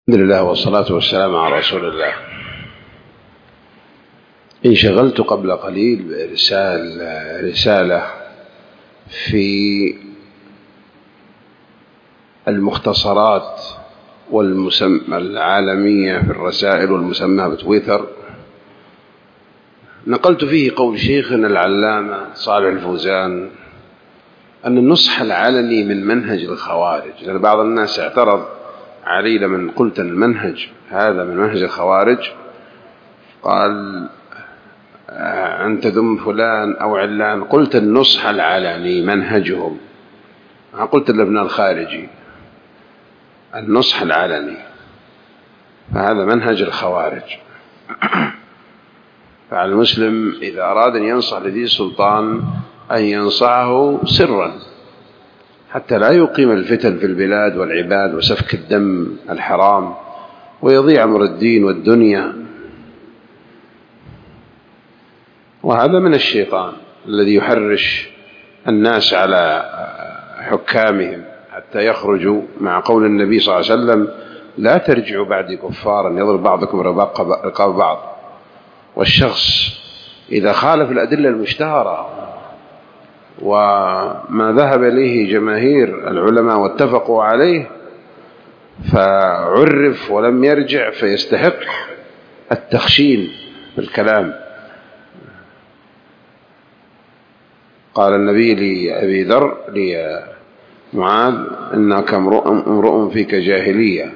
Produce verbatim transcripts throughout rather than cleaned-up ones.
الحمد لله والصلاة والسلام على رسول الله. انشغلت قبل قليل برسالة رسالة في المختصرات والمسمى العالمية في الرسائل والمسمى بتويتر. نقلت فيه قول شيخنا العلامة صالح الفوزان أن النصح العلني من منهج الخوارج، لأن بعض الناس اعترض علي لمن قلت أن المنهج هذا من منهج الخوارج، قال أنت ذم فلان أو علان. قلت النصح العلني منهجهم، قلت لابن الخارجي النصح العلني، فهذا منهج الخوارج. فعلى المسلم إذا أراد أن ينصح لذي سلطان أن ينصحه سرا حتى لا يقيم الفتن في البلاد والعباد وسفك الدم الحرام ويضيع أمر الدين والدنيا. وهذا من الشيطان الذي يحرش الناس على حكامهم حتى يخرجوا، مع قول النبي صلى الله عليه وسلم لا ترجعوا بعد كفارا يضرب بعضكم رقاب بعض. والشخص إذا خالف الأدلة المشتهرة وما ذهب إليه جماهير العلماء واتفقوا عليه فعرف ولم يرجع فيستحق التخشين بالكلام. قال النبي لأبي ذر لمعاذ إنك امرؤ فيك جاهلية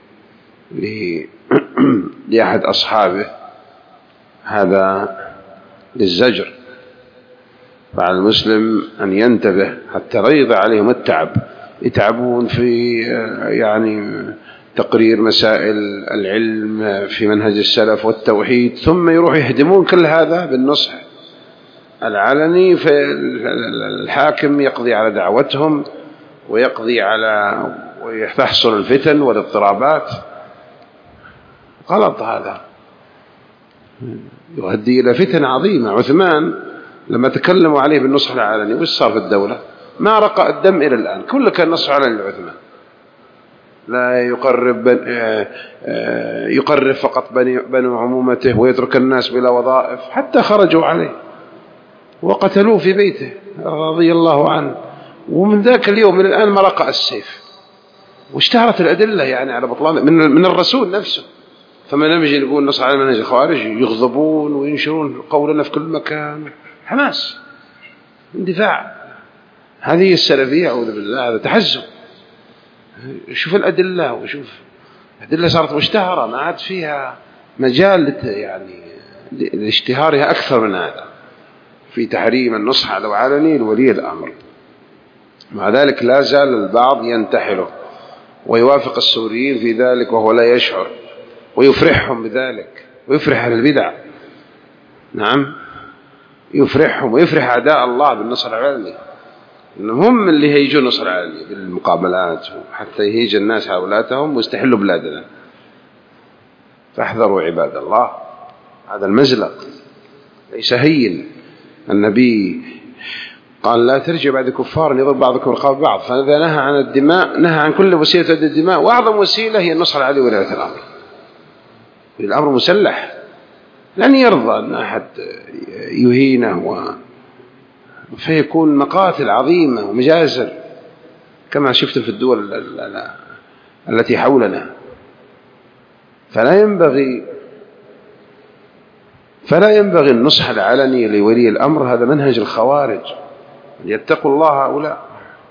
لأحد أصحابه، هذا للزجر. فعلى المسلم أن ينتبه حتى لا يضع عليهم التعب، يتعبون في يعني تقرير مسائل العلم في منهج السلف والتوحيد، ثم يروح يهدمون كل هذا بالنصح العلني. فالحاكم يقضي على دعوتهم ويقضي على ويحصل الفتن والاضطرابات. غلط، هذا يؤدي إلى فتن عظيمة. عثمان لما تكلموا عليه بالنصح العلني وش صار في الدولة؟ ما رقى الدم إلى الآن، كله كان نصح علني لعثمان، لا يقرب يقرب فقط بنو عمومته ويترك الناس بلا وظائف، حتى خرجوا عليه وقتلوه في بيته رضي الله عنه. ومن ذاك اليوم إلى الآن ما رقى السيف، واشتهرت الأدلة يعني على بطلان من من الرسول نفسه. فما لم يجي يقول نص على منهج الخوارج يغضبون وينشرون قولنا في كل مكان، حماس، اندفاع. هذه السلفية أعوذ بالله، هذا تحزب. شوف الأدلة وشوف الأدلة صارت مشتهرة، ما عاد فيها مجال يعني لاشتهارها أكثر من هذا في تحريم النصح على علني لولي الأمر. مع ذلك لا زال البعض ينتحله ويوافق السوريين في ذلك وهو لا يشعر، ويفرحهم بذلك ويفرح أهل البدع. نعم، يفرحهم ويفرح أعداء الله بالنصر العلني، إنهم اللي هيجوا النصر العلني بالمقابلات حتى يهيج الناس هؤلاتهم ويستحلوا بلادنا. فاحذروا عباد الله، هذا المزلق ليس هين. النبي قال لا ترجع بعد كفار يضرب بعضكم رقاب بعض. فإذا نهى عن الدماء نهى عن كل وسيلة الدماء، وأعظم وسيلة هي النصر العلي ولاية الأمر. الأمر مسلح، لن يرضى أن أحد يهينه و... فيكون مقاتل عظيمة ومجازر كما شفت في الدول التي حولنا. فلا ينبغي فلا ينبغي النصح العلني لولي الأمر، هذا منهج الخوارج، يتقوا الله هؤلاء.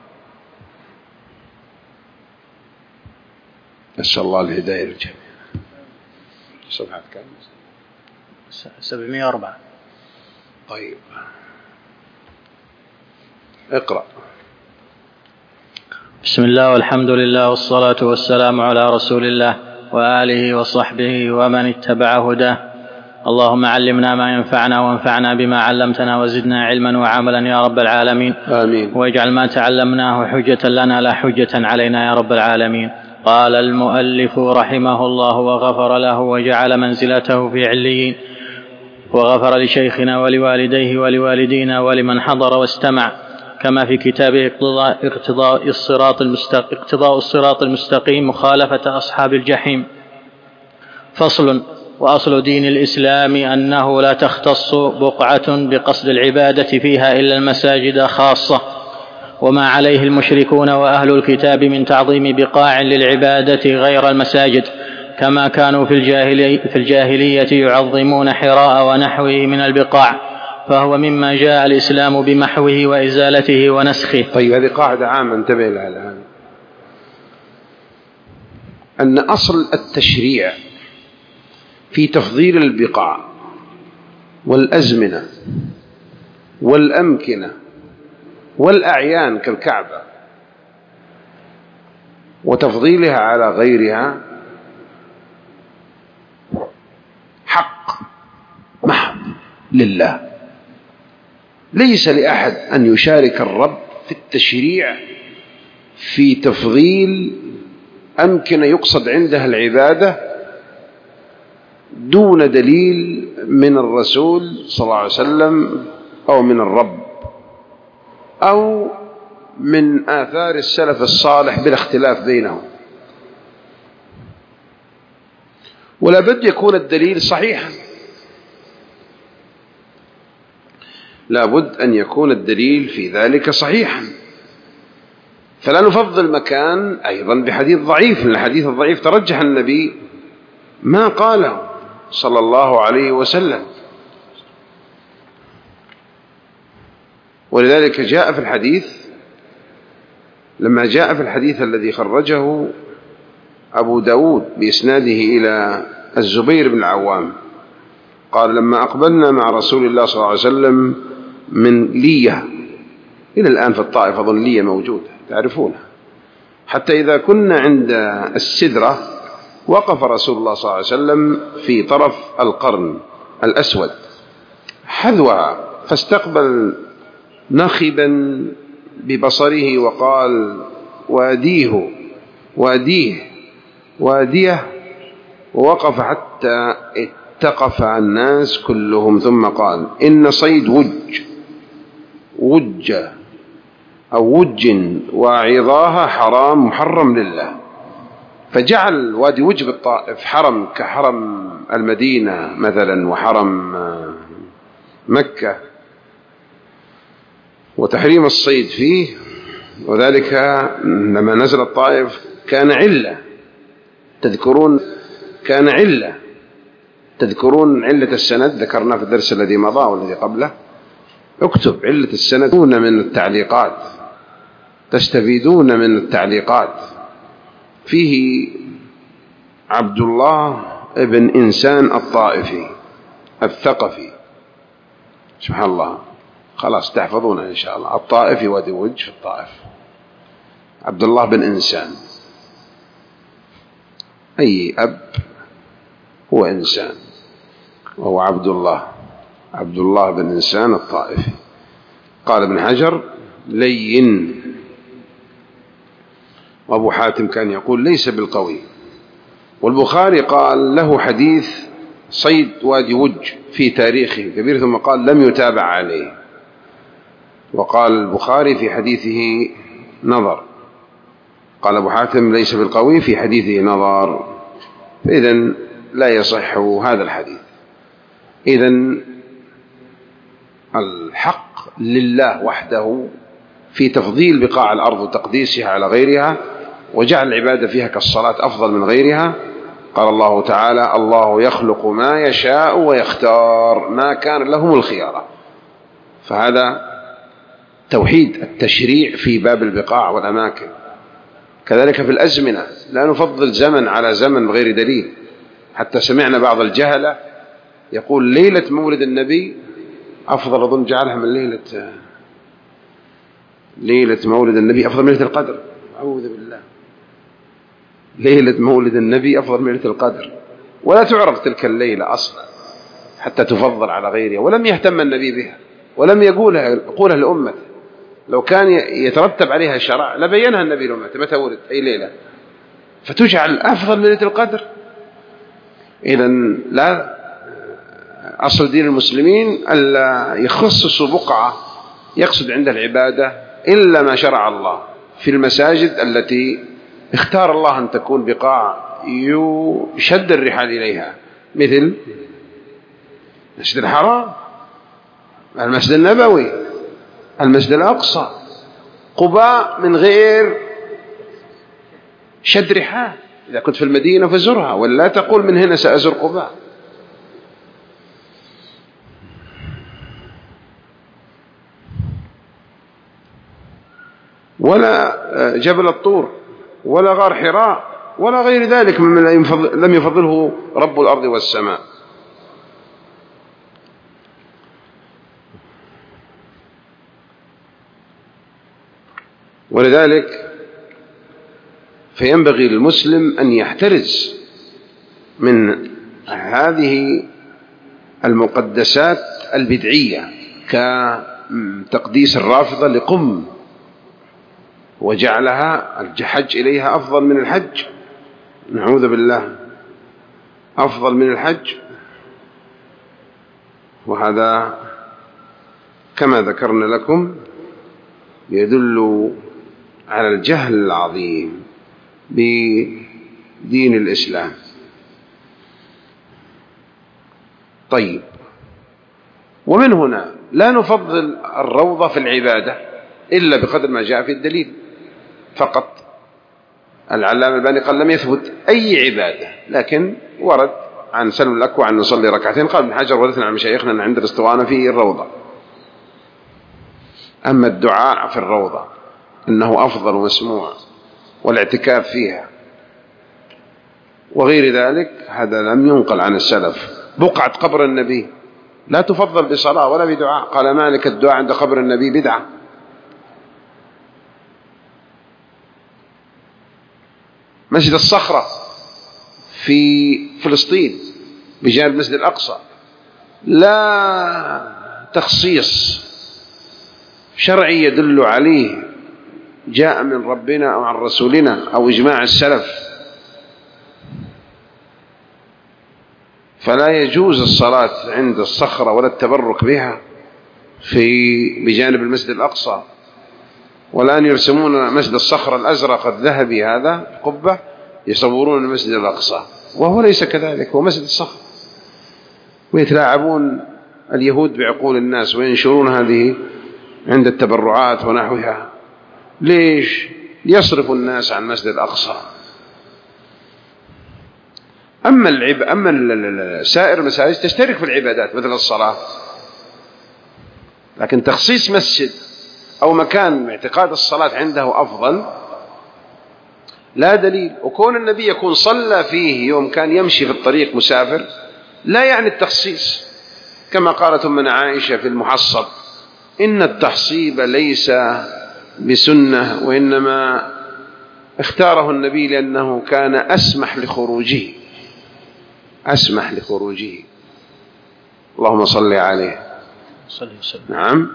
نسأل الله الهداية للجميع. صفحة كام؟ سبعمائة وأربعة. طيب اقرأ. بسم الله والحمد لله والصلاة والسلام على رسول الله وآله وصحبه ومن اتبع هداه. اللهم علمنا ما ينفعنا وانفعنا بما علمتنا وزدنا علما وعملا يا رب العالمين. آمين. واجعل ما تعلمناه حجة لنا لا حجة علينا يا رب العالمين. قال المؤلف رحمه الله وغفر له وجعل منزلته في عليين، وغفر لشيخنا ولوالديه ولوالدينا ولمن حضر واستمع. كما في كتابه اقتضاء, اقتضاء, الصراط المستقيم اقتضاء الصراط المستقيم مخالفة أصحاب الجحيم. فصل. وأصل دين الإسلام أنه لا تختص بقعة بقصد العبادة فيها إلا المساجد خاصة، وما عليه المشركون وأهل الكتاب من تعظيم بقاع للعبادة غير المساجد، كما كانوا في الجاهلية, في الجاهلية يعظمون حراء ونحوه من البقاع، فهو مما جاء الإسلام بمحوه وإزالته ونسخه. طيب، هذه قاعدة عامة انتبه لها الآن، أن أصل التشريع في تفضيل البقاع والأزمنة والأمكنة والأعيان كالكعبة وتفضيلها على غيرها حق محض لله، ليس لأحد أن يشارك الرب في التشريع في تفضيل أمكنة يقصد عندها العبادة دون دليل من الرسول صلى الله عليه وسلم أو من الرب أو من آثار السلف الصالح بلا اختلاف بينهم. ولا بد يكون الدليل صحيحا، لا بد أن يكون الدليل في ذلك صحيحا، فلا نفضل مكان أيضا بحديث ضعيف، لأن الحديث الضعيف ترجح النبي ما قاله صلى الله عليه وسلم. ولذلك جاء في الحديث، لما جاء في الحديث الذي خرجه أبو داود بإسناده إلى الزبير بن العوام قال: لما أقبلنا مع رسول الله صلى الله عليه وسلم من لية، إلى الآن في الطائف أظن لية موجودة تعرفونها، حتى إذا كنا عند السدرة وقف رسول الله صلى الله عليه وسلم في طرف القرن الأسود حذوها، فاستقبل نخبا ببصره وقال: واديه واديه واديه، ووقف حتى اتقف الناس كلهم، ثم قال: إن صيد وج وج أو وج وعظاها حرام محرم لله. فجعل وادي وج بالطائف حرم كحرم المدينة مثلا وحرم مكة، وتحريم الصيد فيه. وذلك لما نزل الطائف كان علة، تذكرون كان علة تذكرون علة السند، ذكرنا في الدرس الذي مضى والذي قبله. اكتب علة السند من التعليقات، تستفيدون من التعليقات. فيه عبد الله ابن إنسان الطائفي الثقفي، سبحان الله، خلاص تحفظونه إن شاء الله. الطائفي وادي وج في الطائف، عبد الله بن إنسان، أي أب هو إنسان، وهو عبد الله عبد الله بن إنسان الطائفي. قال ابن حجر: لين. وأبو حاتم كان يقول: ليس بالقوي. والبخاري قال له حديث صيد وادي وج في تاريخه كبير، ثم قال: لم يتابع عليه. وقال البخاري في حديثه نظر، قال أبو حاتم: ليس بالقوي، في حديثه نظر، فإذن لا يصح هذا الحديث. إذن الحق لله وحده في تفضيل بقاع الأرض وتقديسها على غيرها، وجعل العبادة فيها كالصلاة أفضل من غيرها. قال الله تعالى: الله يخلق ما يشاء ويختار، ما كان لهم الخيارة. فهذا توحيد التشريع في باب البقاع والأماكن. كذلك في الأزمنة، لا نفضل زمن على زمن بغير دليل. حتى سمعنا بعض الجهلة يقول ليلة مولد النبي أفضل، أظن جعلها من ليلة ليلة مولد النبي أفضل من ليلة القدر. أعوذ بالله، ليلة مولد النبي أفضل من ليلة القدر، ولا تعرف تلك الليلة أصلا حتى تفضل على غيرها، ولم يهتم النبي بها ولم يقولها يقولها لأمته. لو كان يترتب عليها شرع لبينها النبي لأمته متى ولد أي ليلة، فتجعل أفضل من ليلة القدر. إذن لا، أصل دين المسلمين ألا يخصصوا بقعة يقصد عندها العبادة إلا ما شرع الله في المساجد التي اختار الله أن تكون بقاع يشد الرحال إليها، مثل المسجد الحرام، المسجد النبوي، المسجد الأقصى، قباء، من غير شد رحال. إذا كنت في المدينة فزرها، ولا تقول من هنا سأزور قباء. ولا جبل الطور، ولا غار حراء، ولا غير ذلك مما لم يفضله رب الأرض والسماء. ولذلك فينبغي للمسلم أن يحترز من هذه المقدسات البدعية، كتقديس الرافضة لقم وجعلها الحج إليها أفضل من الحج، نعوذ بالله، أفضل من الحج. وهذا كما ذكرنا لكم يدل على الجهل العظيم بدين الإسلام. طيب، ومن هنا لا نفضل الروضة في العبادة إلا بقدر ما جاء في الدليل فقط. العلامة الباني قال لم يثبت أي عبادة، لكن ورد عن سلم الأكوع عن نصلي ركعتين. قال ابن حجر ورثنا عن مشايخنا أن عند الاسطوانة في الروضة. أما الدعاء في الروضة إنه أفضل ومسموع، والاعتكاف فيها وغير ذلك، هذا لم ينقل عن السلف. بقعة قبر النبي لا تفضل بصلاة ولا بدعاء. قال مالك الدعاء عند قبر النبي بدعة. مسجد الصخرة في فلسطين بجانب المسجد الأقصى لا تخصيص شرعي يدل عليه جاء من ربنا أو عن رسولنا أو إجماع السلف، فلا يجوز الصلاة عند الصخرة ولا التبرك بها في بجانب المسجد الأقصى. والآن يرسمون مسجد الصخرة الأزرق الذهبي هذا قبة، يصورون المسجد الأقصى، وهو ليس كذلك، هو مسجد الصخرة. ويتلاعبون اليهود بعقول الناس وينشرون هذه عند التبرعات ونحوها. ليش؟ ليصرفوا الناس عن المسجد الأقصى. أما العب أما سائر المساجد تشترك في العبادات مثل الصلاة، لكن تخصيص مسجد أو مكان اعتقاد الصلاة عنده أفضل لا دليل. وكون النبي يكون صلى فيه يوم كان يمشي في الطريق مسافر لا يعني التخصيص، كما قالت أمنا عائشة في المحصب: إن التحصيب ليس بسنة، وإنما اختاره النبي لأنه كان أسمح لخروجه أسمح لخروجه اللهم صل عليه. صلى وسلم. نعم.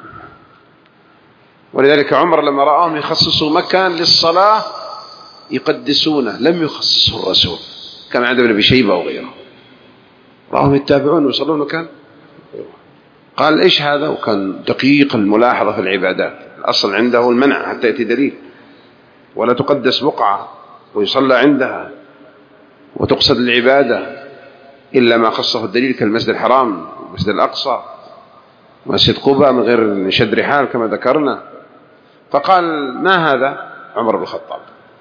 ولذلك عمر لما رآهم يخصصوا مكان للصلاة يقدسونه لم يخصصه الرسول، كما عند ابن أبي شيبة وغيره، رآهم يتابعون ويصلون مكان، قال إيش هذا؟ وكان دقيق الملاحظة في العبادات. الأصل عنده المنع حتى يأتي دليل، ولا تقدس بقعة ويصلى عندها وتقصد العبادة إلا ما خصه الدليل، كالمسجد الحرام والمسجد الأقصى ومسجد قباء من غير شد رحال كما ذكرنا. فقال: ما هذا؟ عمر بن الخطاب.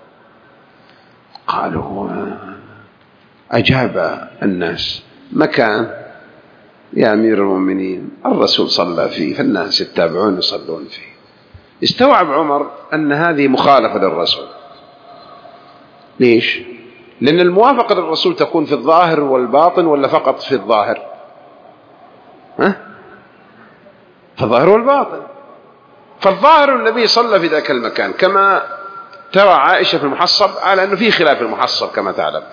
قالوا: أجاب الناس: مكان يا أمير المؤمنين الرسول صلى فيه، فالناس يتابعون يصلون فيه. استوعب عمر أن هذه مخالفة للرسول. ليش؟ لأن الموافقة للرسول تكون في الظاهر والباطن، ولا فقط في الظاهر؟ ها؟ في الظاهر والباطن. فالظاهر النبي صلى في ذاك المكان، كما ترى عائشة في المحصب، على أنه فيه خلاف المحصب كما تعلم.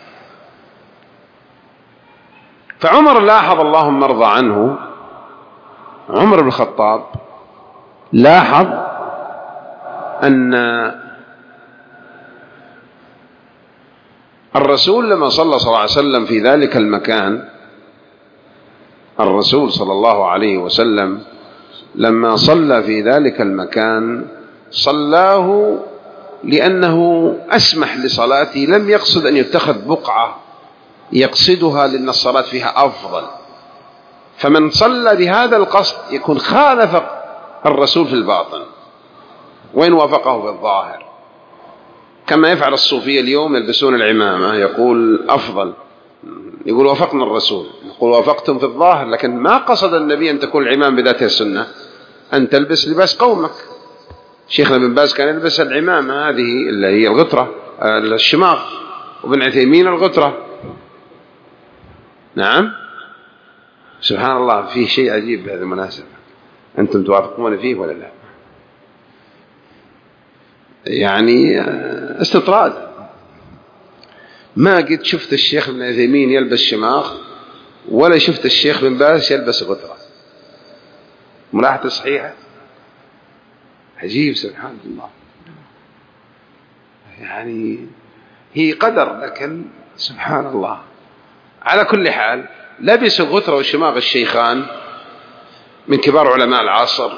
فعمر لاحظ، اللهم ارضى عنه، عمر بن الخطاب لاحظ أن الرسول لما صلى صلى الله عليه وسلم في ذلك المكان، الرسول صلى الله عليه وسلم لما صلى في ذلك المكان صلاه لأنه أسمح لصلاته، لم يقصد أن يتخذ بقعة يقصدها لأن الصلاة فيها أفضل. فمن صلى بهذا القصد يكون خالف الرسول في الباطن وإن وافقه بالظاهر، كما يفعل الصوفية اليوم، يلبسون العمامة يقول أفضل، يقول وافقنا الرسول، يقول وافقتم في الظاهر، لكن ما قصد النبي أن تكون العمام بذاتها السنة، أن تلبس لباس قومك. شيخنا بن باز كان يلبس العمامة هذه اللي هي الغترة الشماغ، وابن عثيمين الغترة. نعم، سبحان الله، فيه شيء عجيب بهذه المناسبة، أنتم توافقون فيه ولا لا؟ يعني استطراد. ما قد شفت الشيخ ابن عثيمين يلبس شماغ ولا شفت الشيخ بن باز يلبس غترة. ملاحظة صحيحة، عجيب سبحان الله. يعني هي قدر، لكن سبحان الله. على كل حال لبس الغترة والشماغ الشيخان من كبار علماء العصر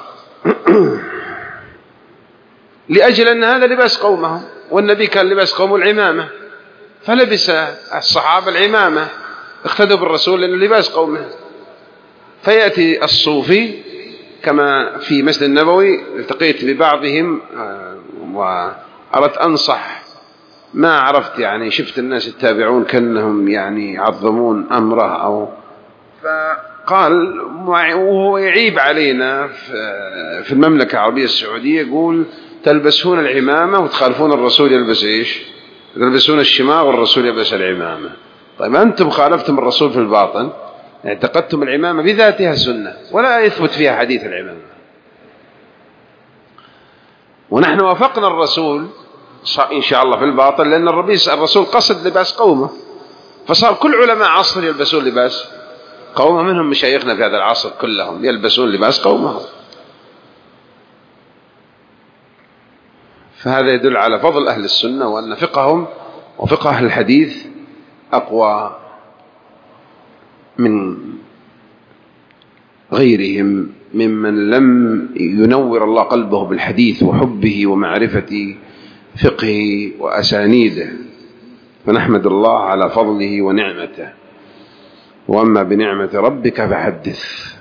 لأجل أن هذا لباس قومهم، والنبي كان لباس قومه العمامة، فلبس الصحابة العمامة، اقتدوا بالرسول لأنه لباس قومه. فيأتي الصوفي كما في مسجد النبوي، التقيت ببعضهم وأردت أنصح، ما عرفت يعني، شفت الناس يتابعون كأنهم يعني يعظمون أمره، أو فقال وهو يعيب علينا في المملكة العربية السعودية، يقول تلبسون العمامة وتخالفون الرسول يلبس إيش؟ تلبسون الشماغ والرسول يلبس العمامة. طيب أنتم خالفتم الرسول في الباطن، اعتقدتم العمامة بذاتها سنة ولا يثبت فيها حديث العمامة، ونحن وافقنا الرسول إن شاء الله في الباطن، لأن الرسول قصد لباس قومه، فصار كل علماء عصر يلبسون لباس قومه، منهم مشايخنا في هذا العصر كلهم يلبسون لباس قومه. فهذا يدل على فضل أهل السنة، وأن فقههم وفقه أهل الحديث أقوى من غيرهم ممن لم ينور الله قلبه بالحديث وحبه ومعرفة فقهه وأسانيده. فنحمد الله على فضله ونعمته. وأما بنعمة ربك فحدث.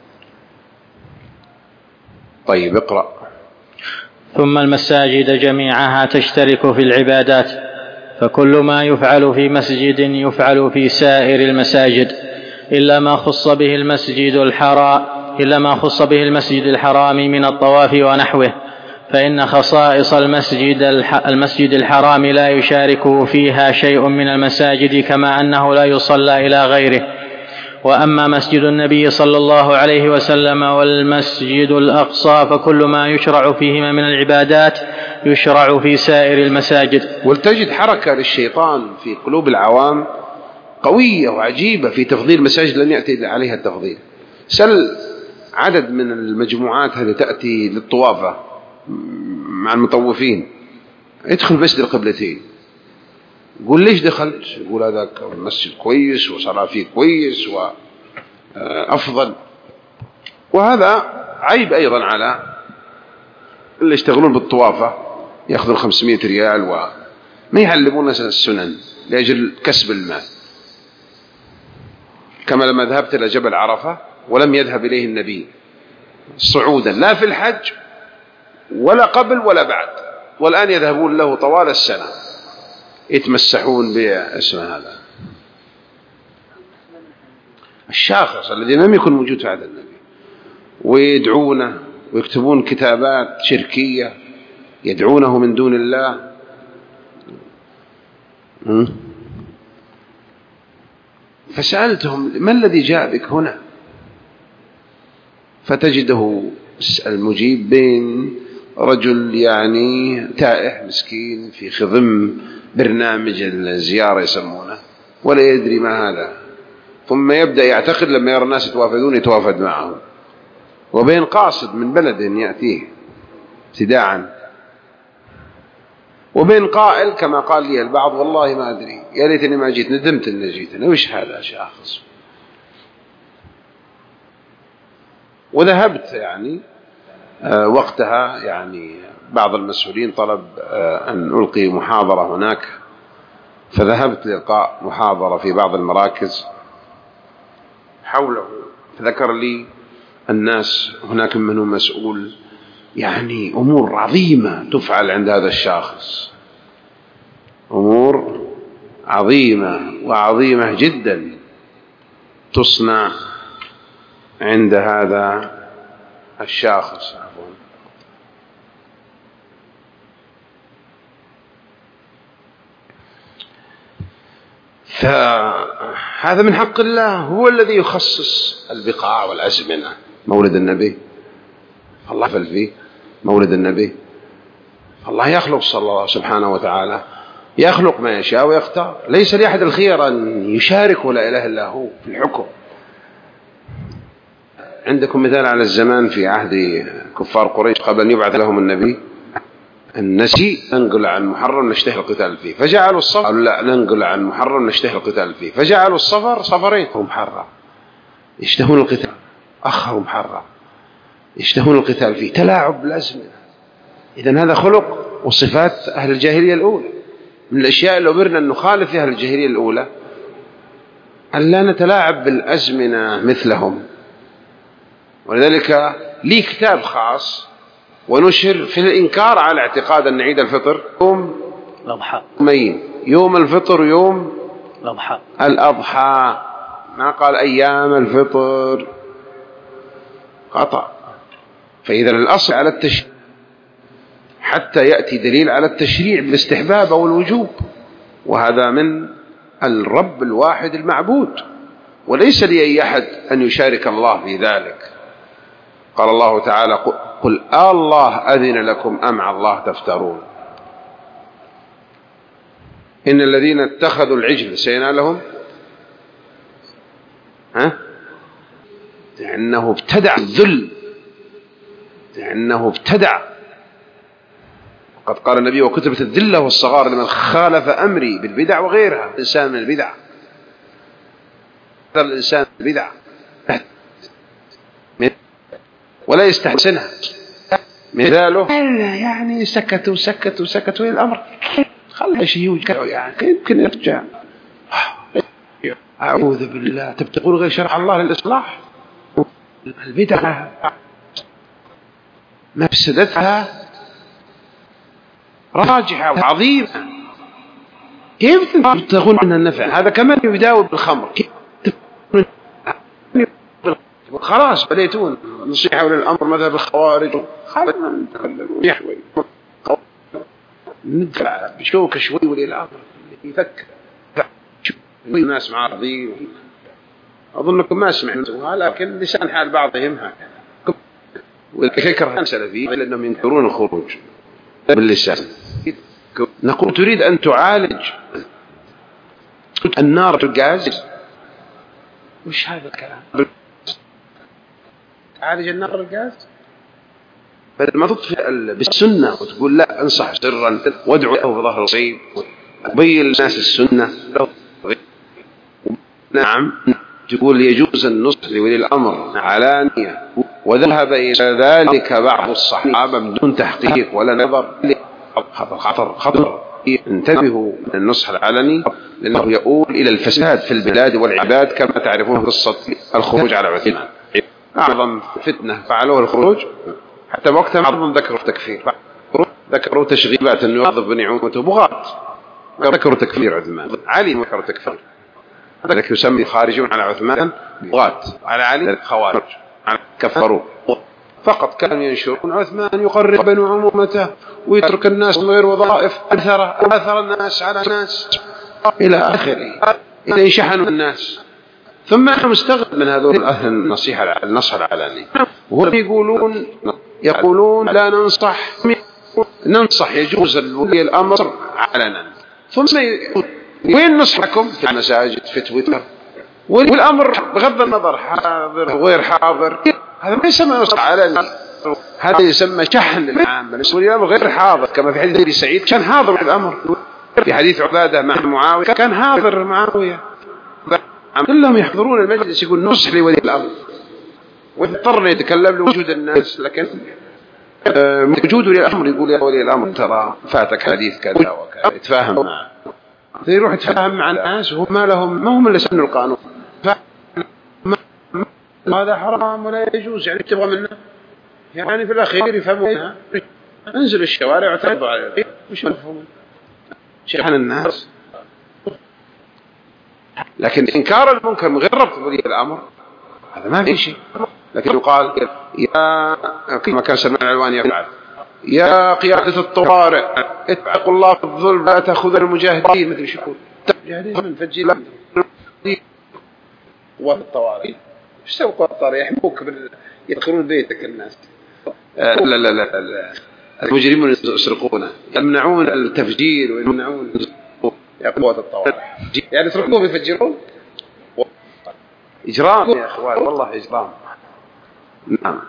طيب اقرأ. ثم المساجد جميعها تشترك في العبادات، فكل ما يفعل في مسجد يفعل في سائر المساجد إلا ما خص به المسجد الحرام إلا ما خص به المسجد الحرام من الطواف ونحوه، فإن خصائص المسجد المسجد الحرام لا يشاركه فيها شيء من المساجد، كما أنه لا يصلى إلى غيره. وأما مسجد النبي صلى الله عليه وسلم والمسجد الأقصى فكل ما يشرع فيهما من العبادات يشرع في سائر المساجد. ولتجد حركة للشيطان في قلوب العوام قوية وعجيبة في تفضيل مساجد لم يأتي عليها التفضيل. سل عدد من المجموعات هذه تأتي للطوافة مع المطوفين، ادخل مسجد القبلتين، يقول ليش دخلت؟ يقول هذاك المسجد كويس وصلاة فيه كويس وأفضل. وهذا عيب أيضا على اللي يشتغلون بالطوافة، يأخذون خمسمائة ريال وما يعلمون السنن لأجل كسب المال. كما لما ذهبت إلى جبل عرفة ولم يذهب إليه النبي صعودا لا في الحج ولا قبل ولا بعد، والآن يذهبون له طوال السنة يتمسحون باسم هذا الشاخص الذي لم يكن موجود في عهد النبي، ويدعونه ويكتبون كتابات شركية يدعونه من دون الله. فسألتهم ما الذي جاء بك هنا؟ فتجده المجيب بين رجل يعني تائه مسكين في خضم برنامج الزيارة يسمونه ولا يدري ما هذا، ثم يبدأ يعتقد لما يرى الناس يتوافدون يتوافد معهم، وبين قاصد من بلد يأتيه ابتداعا، وبين قائل كما قال لي البعض والله ما أدري يا ليتني ما جيت ندمت إني جيت أنا، وش هذا شاخص. وذهبت يعني وقتها يعني بعض المسؤولين طلب أن ألقي محاضرة هناك، فذهبت لإلقاء محاضرة في بعض المراكز حوله، فذكر لي الناس هناك منهم مسؤول يعني أمور عظيمة تفعل عند هذا الشخص، أمور عظيمة وعظيمة جدا تصنع عند هذا الشخص. فهذا من حق الله، هو الذي يخصص البقاع والأزمنة. مولد النبي الله يفعل فيه، مولد النبي الله يخلق صلى الله سبحانه وتعالى، يخلق ما يشاء ويختار، ليس لأحد الخير أن يشارك ولا إله إلا هو في الحكم. عندكم مثال على الزمان في عهد كفار قريش قبل أن يبعث لهم النبي، النسي ننقل عن محرم نشتهي القتال فيه، فجعلوا الصفر قالوا لا ننقل عن محرم نشتهي القتال فيه، فجعلوا الصفر صفرين هم محرم يشتهون القتال، أخروا محرم يشتهون القتال فيه، تلاعب بالأزمنة. إذن هذا خلق وصفات أهل الجاهلية الأولى. من الأشياء اللي أمرنا أن نخالف فيها الجاهلية الأولى أن لا نتلاعب بالأزمنة مثلهم. ولذلك لي كتاب خاص ونشر في الإنكار على اعتقاد أن عيد الفطر يوم الأضحى، يوم الفطر يوم الأضحى الأضحى، ما قال أيام الفطر، خطأ. فإذا الأصل على التشريع حتى يأتي دليل على التشريع بالاستحباب أو الوجوب، وهذا من الرب الواحد المعبود، وليس لأي أحد أن يشارك الله في ذلك. قال الله تعالى قل الله أذن لكم أم على الله تفترون إن الذين اتخذوا العجل سينالهم ها لأنه ابتدع الذل، لأنه ابتدع. قد قال النبي وكتبت الذلة والصغار لمن خالف أمري بالبدع وغيرها. الإنسان من البدع، الإنسان من البدع ولا يستحسنها، مثاله يعني سكتوا سكتوا سكتوا إلى الأمر خلى شيء يوجع يعني يمكن يرجع. أعوذ بالله، تبتغون غير شرع الله للإصلاح؟ البدعة مفسدتها راجحة وعظيمة، كيف تبتغون عنها النفع؟ هذا كمان يداوي بالخمر، خلاص بديتون نصيحة للأمر مذهب الخوارج، خلنا نتكلم يحوي ندفع بشوكة شوي ولي الأمر يفكر الناس معارضين. أظنكم ما سمعتوها، لكن لسان حال بعضهم هكذا، والفكرة سلفية لأنهم ينكرون الخروج باللسان. نقول تريد أن تعالج النار الغاز، وش هذا الكلام؟ تعالج النار الغاز بدل ما تطفئ بالسنة وتقول لا انصح سرا وادعو له بظهر الغيب وبين الناس السنة. نعم تقول يجوز النصح لولي الأمر علانية، وذهب إلى ذلك بعض الصحابة بدون تحقيق ولا نظر. هذا خطر خطر، انتبهوا من النصح العلني لأنه يؤول إلى الفساد في البلاد والعباد، كما تعرفون قصة الخروج على عثمان، أعظم فتنة فعلوه الخروج، حتى وقتها بعضهم ذكروا التكفير، ذكروا تشغيبات أنه يوظف بني عمته بغاة، ذكروا تكفير عثمان. علي ذكروا تكفير، هذا يسمي خارجون على عثمان بغاة، على علي خوارج كفروا. فقط كانوا ينشرون عثمان يقرب بني عمومته ويترك الناس من غير وظائف، أثر أثر الناس على الناس إلى آخره، إذا يشحنوا الناس. ثم أنا مستغرب من هذول أهل النصيحة النصح العلاني، وهم يقولون يقولون لا ننصح ننصح يجوز الولي الأمر علنا، ثم وين نصحكم في المساجد في تويتر والأمر بغض النظر حاضر وغير حاضر؟ هذا ما يسمى نصح علني، هذا يسمى شحن للعامة. ولي الأمر غير حاضر، كما في حديث أبي سعيد كان حاضر الأمر، في حديث عبادة مع معاوية كان حاضر معاوية، كلهم يحضرون المجلس يقول نصح لولي الأمر، واضطر يتكلم لوجود الناس، لكن موجود ولي الأمر يقول يا ولي الأمر ترى فاتك حديث كذا وكذا، يتفاهم معه، يروح يتفاهم مع الناس وهم ما لهم ما هم اللي سنوا القانون، هذا حرام ولا يجوز، يعني تبغى منه يعني في الأخير يفهمونها، انزل الشوارع واعترضوا عليه، وش مفهوم شحن الناس. لكن إنكار المنكر من غير ربط ولي الأمر هذا ما في شيء. لكن يقال يا كما كان سلمان العلواني يفعل، يا قيادة الطوارئ اتقوا الله في الظلم لا تأخذ المجاهدين، مثل شكون مجاهدين من فجيل قوات الطوارئ، ايش سووا قوات الطوارئ؟ يحموك بال... يدخلون بيتك الناس. آه لا لا لا, لا. المجرمون يسرقونه، يمنعون التفجير ويمنعون يا قوات الطوارئ، يعني يتركوهم يفجرون. إجرام يا أخوان، والله إجرام. نعم.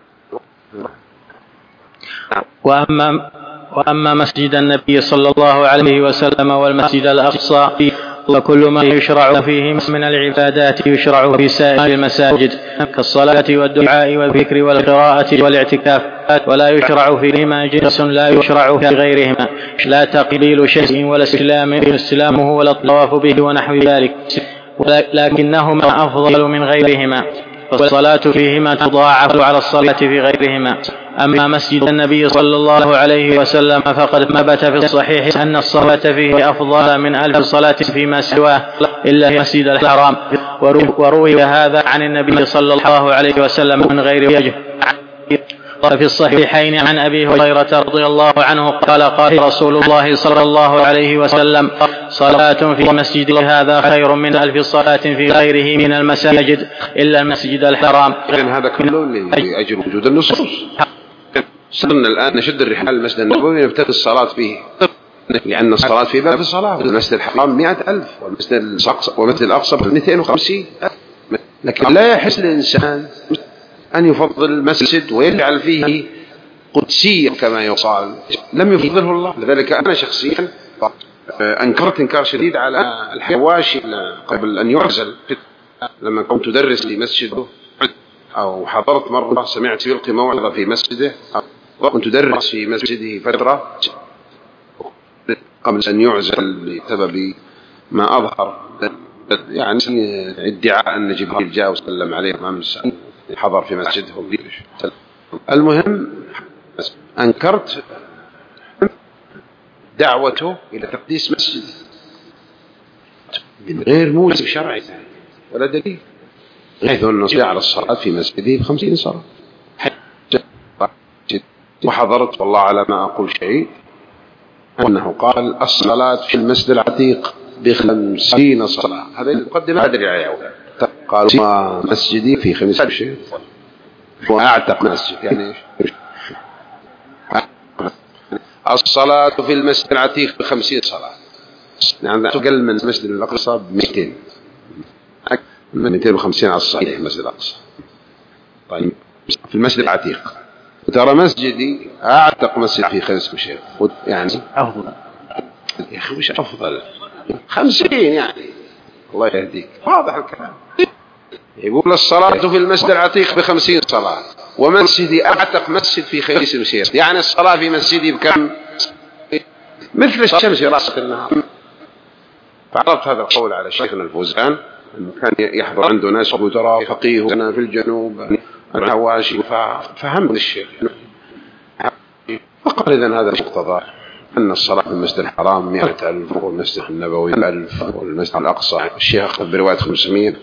وأما وأما مسجد النبي صلى الله عليه وسلم والمسجد الأقصى وكل ما يشرع فيه من العبادات يشرع في سائر المساجد كالصلاة والدعاء والذكر والقراءة والاعتكاف، ولا يشرع فيهما جنس لا يشرع في غيرهما، لا تقبيل شيء ولا استلامه ولا الطواف به ونحو ذلك، لكنهما أفضل من غيرهما، والصلاة فيهما تضاعف على الصلاة في غيرهما. أما مسجد النبي صلى الله عليه وسلم فقد ثبت في الصحيح أن الصلاة فيه أفضل من ألف صلاة فيما سواه إلا المسجد الحرام، وروي هذا عن النبي صلى الله عليه وسلم من غير وجه. وفي الصحيحين عن أبي هريرة رضي الله عنه قال قال رسول الله صلى الله عليه وسلم صلاة في مسجد هذا خير من ألف صلاة في غيره من المساجد إلا المسجد الحرام. لكن هذا كله لأجل وجود النصوص. صرنا الآن نشد الرحال المسجد النبوي نبتغي الصلاة فيه، لأن الصلاة فيه باب الصلاة. المسجد الحرام مئة ألف، والمسجد الأقصى والمسجد الأقصى مئتين وخمسين. لكن لا يحس الإنسان أن يفضل المسجد ويجعل فيه قدسية كما يقال، لم يفضله الله. لذلك أنا شخصيا أنكرت إنكار شديد على الحواشي قبل أن يعزل، لما كنت أدرس في مسجده أو حضرت مرة سمعت يلقي موعظة في مسجده، وكنت أدرس في مسجده فترة قبل أن يعزل بسبب ما أظهر يعني ادعاء أن جبريل جاء وسلم عليه أمس حضر في مسجدهم. المهم أنكرت دعوته إلى تقديس مسجد من غير موجب شرعي ولا دليل، حيث أنه جعل الصلاة في مسجده بخمسين صلاة. وحضرت والله على ما أقول شيء أنه قال الصلاة في المسجد العتيق بخمسين صلاة. هذا المقدمة أدري عليها. قالوا مسجدي في خمسين شيء وأعتق مسجد، يعني الصلاة في المسجد العتيق بخمسين صلاة، يعني أقل من المسجد الأقصى بمئتين، من مئتين وخمسين على الصحيح المسجد الأقصى. طيب في المسجد العتيق ترى مسجدي أعتق مسجد في خمسين شيء، يعني أفضل يا أخي، وش أفضل؟ خمسين يعني الله يهديك، واضح الكلام. يقول الصلاة في المسجد العتيق بخمسين صلاة، ومسجدي أعتق مسجد في خمسين شيء، يعني الصلاة في مسجدي بكم؟ مثل الشمس رأس النهار. فعرضت هذا القول على شيخنا الفوزان، أنه كان يحضر عنده ناس وترى فقيه هنا في الجنوب الحواشي، ففهمت الشيخ فقال إذن هذا مقتضى أن الصلاة في المسجد الحرام مئة ألف، والمسجد النبوي ألف، والمسجد الأقصى الشيخ أخذ برواية خمسمائة،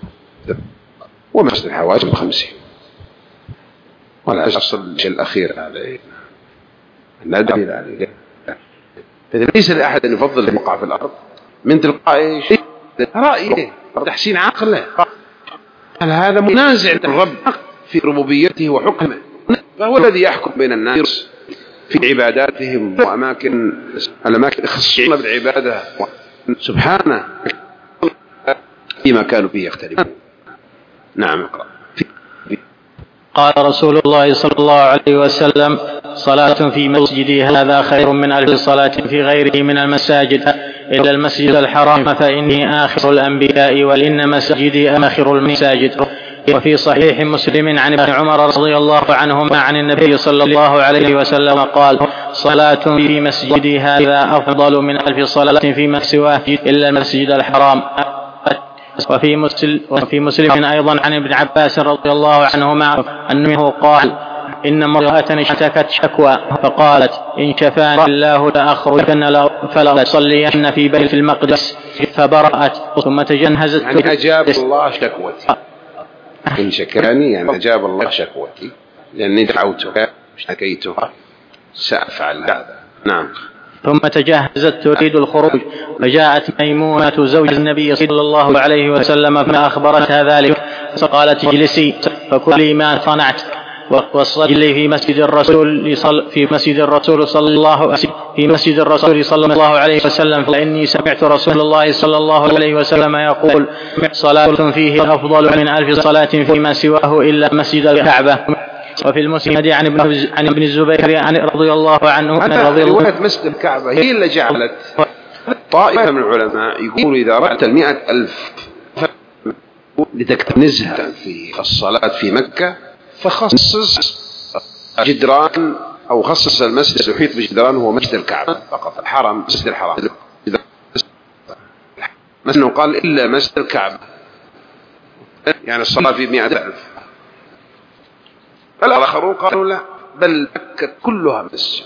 ومسجد الحواشي بخمسين. ولا أصل الشيء الأخير هذا لا دليل عليه. ليس لأحد أن يفضل المقع في الأرض من تلقاء رأيه تحسين عقله. هذا منازع الرب في ربوبيته وحكمه، فهو الذي يحكم بين الناس في عباداتهم وأماكن الأماكن يخصون بالعبادة سبحانه فيما كانوا فيه يختلفون. نعم. قال رسول الله صلى الله عليه وسلم صلاة في مسجدي هذا خير من ألف صلاة في غيره من المساجد إلا المسجد الحرام فإني آخر الأنبياء وإن مسجدي آخر المساجد وفي صحيح مسلم عن ابن عمر رضي الله عنهما عن النبي صلى الله عليه وسلم قال: صلاة في مسجدي هذا أفضل من ألف صلاة فيما سواه إلا المسجد الحرام. وفي مسلم, وفي مسلم أيضا عن ابن عباس رضي الله عنهما أنه قال: إن امرأة اشتكت شكوى فقالت: إن شفاني الله لأخرجن فلا أصلين في بيت المقدس، فبرأت ثم تجهزت. يعني أجاب الله شكوتي، إن شكاني يعني أجاب الله شكوتي لأني دعوته واشتكيته سأفعل هذا. نعم. ثم تجهزت تريد الخروج، فجاءت ميمونة زوج النبي صلى الله عليه وسلم فأخبرتها ذلك، فقالت: اجلسي فكلي ما صنعت وصلي في مسجد الرسول في مسجد الرسول صلى الله في مسجد الرسول صلى الله عليه وسلم، فإني سمعت رسول الله صلى الله عليه وسلم يقول: صلاة فيه أفضل من ألف صلاة فيما سواه إلا مسجد الكعبة. وفي المسند عن ابن عن ابن الزبير عن رضي الله عنه رضي الله عنه مسجد الكعبة هي اللي جعلت طائفة من العلماء يقول: إذا أردت المئة ألف لتكتنزها في الصلاة في مكة فخصص جدران أو خصص المسجد يحيط بجدران هو مسجد الكعبة فقط، الحرم مسجد الحرام، مثلا قال إلا مسجد الكعبة، يعني الصلاة في مئة ألف. الآخرون قالوا لا، بل مكة كلها مسجد.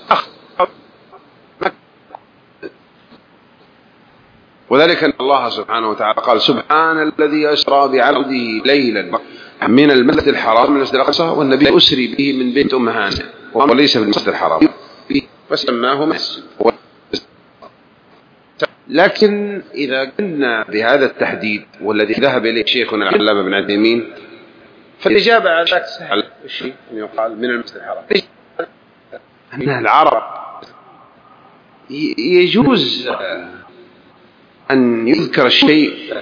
وذلك أن الله سبحانه وتعالى قال: سبحان الذي أسرى بعبده ليلا من المسجد الحرام من المسجد الأقصى والنبي أسري به من بيت أم هانئ وليس في المسجد الحرام، فسماه مسجد. لكن إذا قلنا بهذا التحديد والذي ذهب إليه شيخنا العلامة ابن عثيمين، فالإجابة على ذلك سهل الشيء أن يقال من المسجد الحرام. أن العرب يجوز أن يذكر الشيء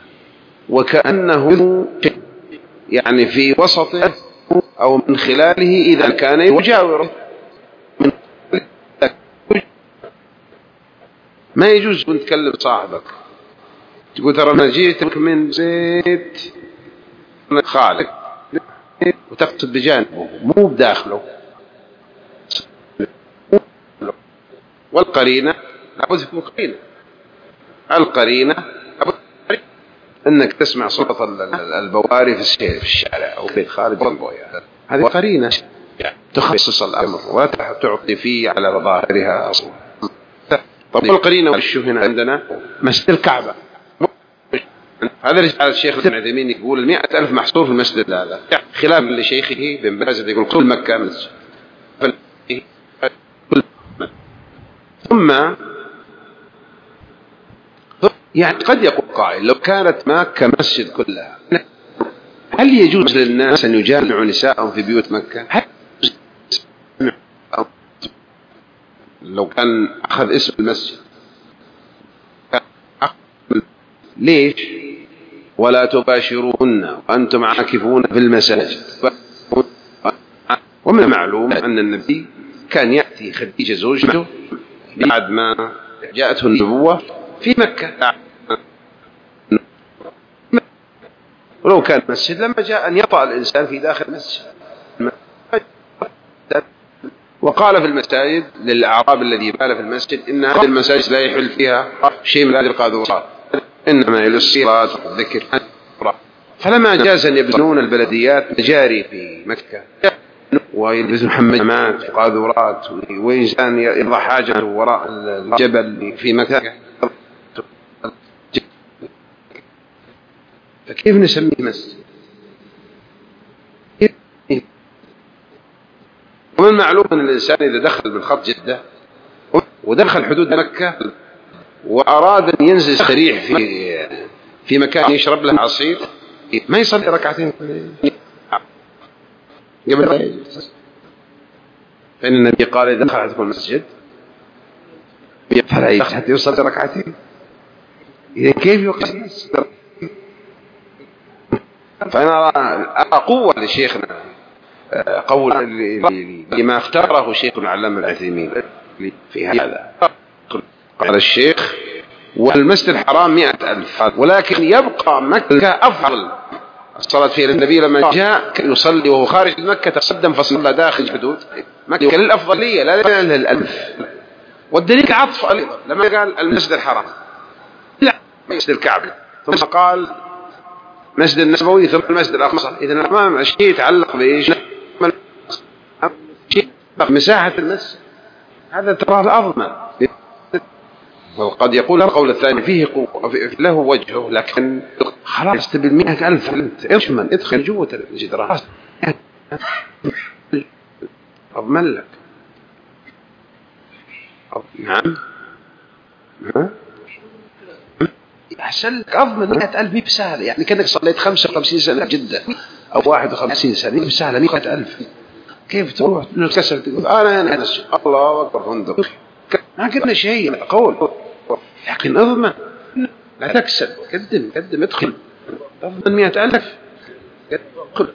وكأنه يعني في وسطه أو من خلاله إذا كان يجاوره. ما يجوز أن تكلم صاحبك تقول: ترى أنا جيتك من زيت خالد، وتقصد بجانبه مو بداخله. والقرينة لابد تكون قرينة، القرينة أنك تسمع صوت البواري في الشارع أو في خارج البوية، هذه قرينة تخصص الأمر وتعطي فيه على ظاهرها أصلا. طب القرينة والشو هنا عندنا مسجد الكعبة، هذا اللي جعل الشيخ ابن عثيمين يقول المئة ألف محصور في المسجد هذا، خلاف لشيخه بن باز يقول كل مكة مسجد. ثم يعني قد يقول قائل: لو كانت مكة مسجد كلها هل يجوز للناس أن يجامعوا نساءهم في بيوت مكة؟ لو كان أخذ اسم المسجد ليش؟ ولا تباشرون وأنتم عاكفون في المساجد. ومن المعلوم أن النبي كان يأتي خديجة زوجته بعد ما جاءته النبوة في مكة، ولو كان مسجد لما جاء أن يطأ الإنسان في داخل المسجد. وقال في المساجد للأعراب الذي بال في المسجد: إن هذه المساجد لا يحل فيها شيء من هذه القاذورات، إنما للصلاة والذكر. فلما جاز أن يبنون البلديات مجاري في مكة ويلبسون حمامات وقاذورات وإنسان يضع حاجته وراء الجبل في مكة، فكيف نسميه مسجد؟ ومن المعلوم أن الإنسان إذا دخل من خط جدة ودخل حدود مكة وأراد أن ينزل سريع في في مكان يشرب له عصير ما يصلي ركعتين قبل، فإن النبي قال: إذا دخل أحدكم المسجد فلا يصلي حتى يصلي ركعتين. إذا كيف يقصد؟ فأنا أرى قوة لشيخنا قول لما اختاره شيخ العلامة العثيمين في هذا. قال الشيخ: والمسجد الحرام مئة ألف، ولكن يبقى مكة أفضل الصلاة فيه النبي لما جاء يصلي وهو خارج مكة تصدم فصلى داخل حدود مكة كان الأفضلية لا لا الألف. والدليل عطف لما قال المسجد الحرام لا مسجد الكعبة ثم قال مسجد النبوي ثم المسجد الأقصى. إذا الأمام شيء يتعلق بإيش؟ مساحة المسجد هذا ترى الأضمن. وقد يقول القول الثاني فيه قوة له وجهه لكن خلاص تبي المئة ألف أنت اشمن ادخل جوة المسجد راس أضمن لك. نعم ها أحسن لك أضمن مئة ألف بسهلة يعني كأنك صليت خمسة وخمسين سنة جدا أو واحد وخمسين سنة بسهلة مئة ألف. كيف تروح نكسر تقول أنا أنا الله أكبر فندق ما قلنا شيء قول لكن أضمن لا تكسب قدم قدم ادخل أضمن مئة ألف ادخل.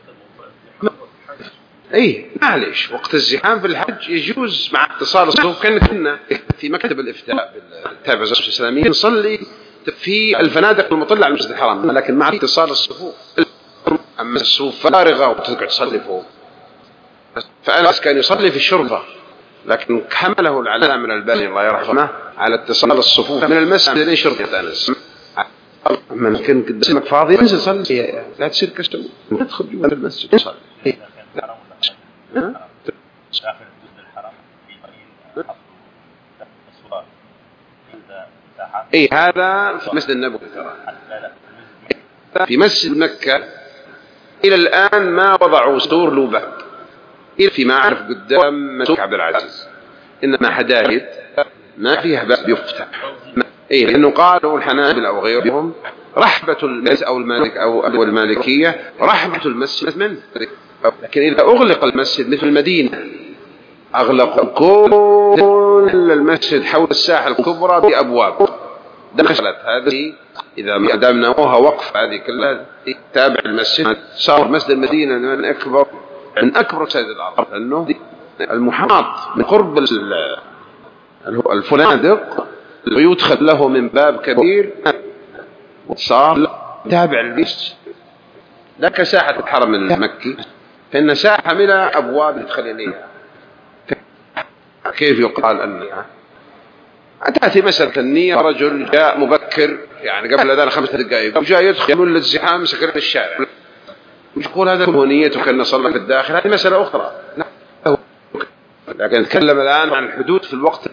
أي معليش وقت الزحام في الحج يجوز مع اتصال الصفوف. كنا كنا في مكتب الإفتاء بالتابع الإسلامية نصلي في الفنادق المطلة على المسجد الحرام لكن مع اتصال الصفوف. أما الصفوف فارغة وتقعد تصلي فوق فأنس كان يصلي في الشرفة لكن حمله العلامة من الباني الله يرحمه على اتصال الصفوف من المسجد إلى شرفة أنس. من كان قدامك فاضي انزل صلي لا تصير كشتم ندخل جوا المسجد نصلي. داخل المسجد الحرام في طريق الصلاة اي هذا في مسجد النبوي ترى في مسجد مكة إلى الآن ما وضعوا سور له باب فيما أعرف قدام مسجد عبد العزيز إنما حدائد ما فيها باب يفتح. إيه لأنه قالوا الحنابلة أو غيرهم رحبة المسجد أو المالك أو المالكية رحبة المسجد منه. لكن إذا أغلق المسجد مثل المدينة أغلقوا كل المسجد حول الساحة الكبرى بأبواب دخلت هذه إذا ما دامناها وقف هذه كلها تابع المسجد صار مسجد المدينة من أكبر من أكبر مساجد الأرض لأنه المحاط من قرب الفنادق ويدخل له من باب كبير صار تابع المسجد لا كساحة الحرم المكي فإن ساحة من أبواب يدخل إليها. كيف يقال أنها تأتي مسألة النية رجل جاء مبكر يعني قبل الأذان خمسة دقائق وجاء يدخل يقول للزحام سكرت الشارع يقول هذا هو نيته كأنه صلى في الداخل هذه مسألة أخرى. لكن نتكلم الآن عن الحدود في الوقت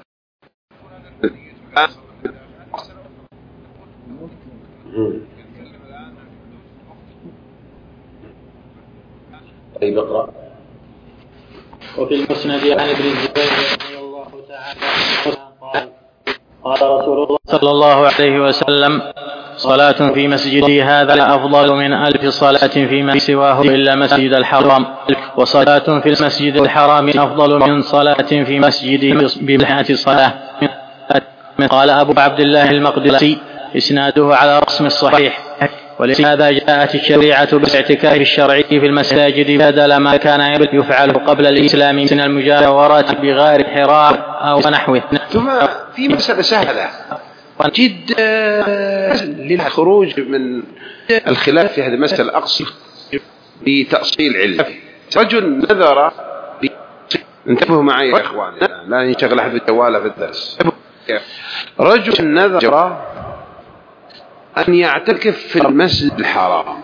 أي بقرأ. وفي المسند عن ابن الزبير رضي الله تعالى قال قال رسول الله صلى الله عليه وسلم صلاة في مسجدي هذا أفضل من ألف صلاة فيما سواه إلا مسجد الحرام وصلاة في المسجد الحرام أفضل من صلاة في مسجدي بمئة صلاة. قال أبو عبد الله المقدسي إسناده على رسم الصحيح. ولهذا جاءت الشريعة بالاعتكاف الشرعي في المساجد بدل ما كان يفعل قبل الإسلام من المجاورات بغار حراء أو نحوه. ثم في مسألة سهلة جد للخروج من الخلاف في هذه المسألة الأقصى بتأصيل علم. رجل نذر انتبهوا معي يا إخواني لا ينشغل أحد بالجوال في الدرس. رجل نذر أن يعتكف في المسجد الحرام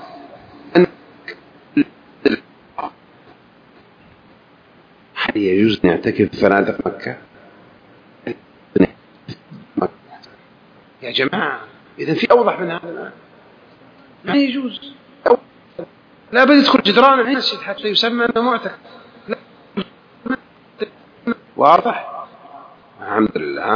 هل يجوز أن يعتكف في فنادق مكة؟ يا جماعة إذن في أوضح من هذا الآن ما يجوز لا بد يدخل جدران المسجد حتى يسمى أنه معتكف واضح. الحمد لله.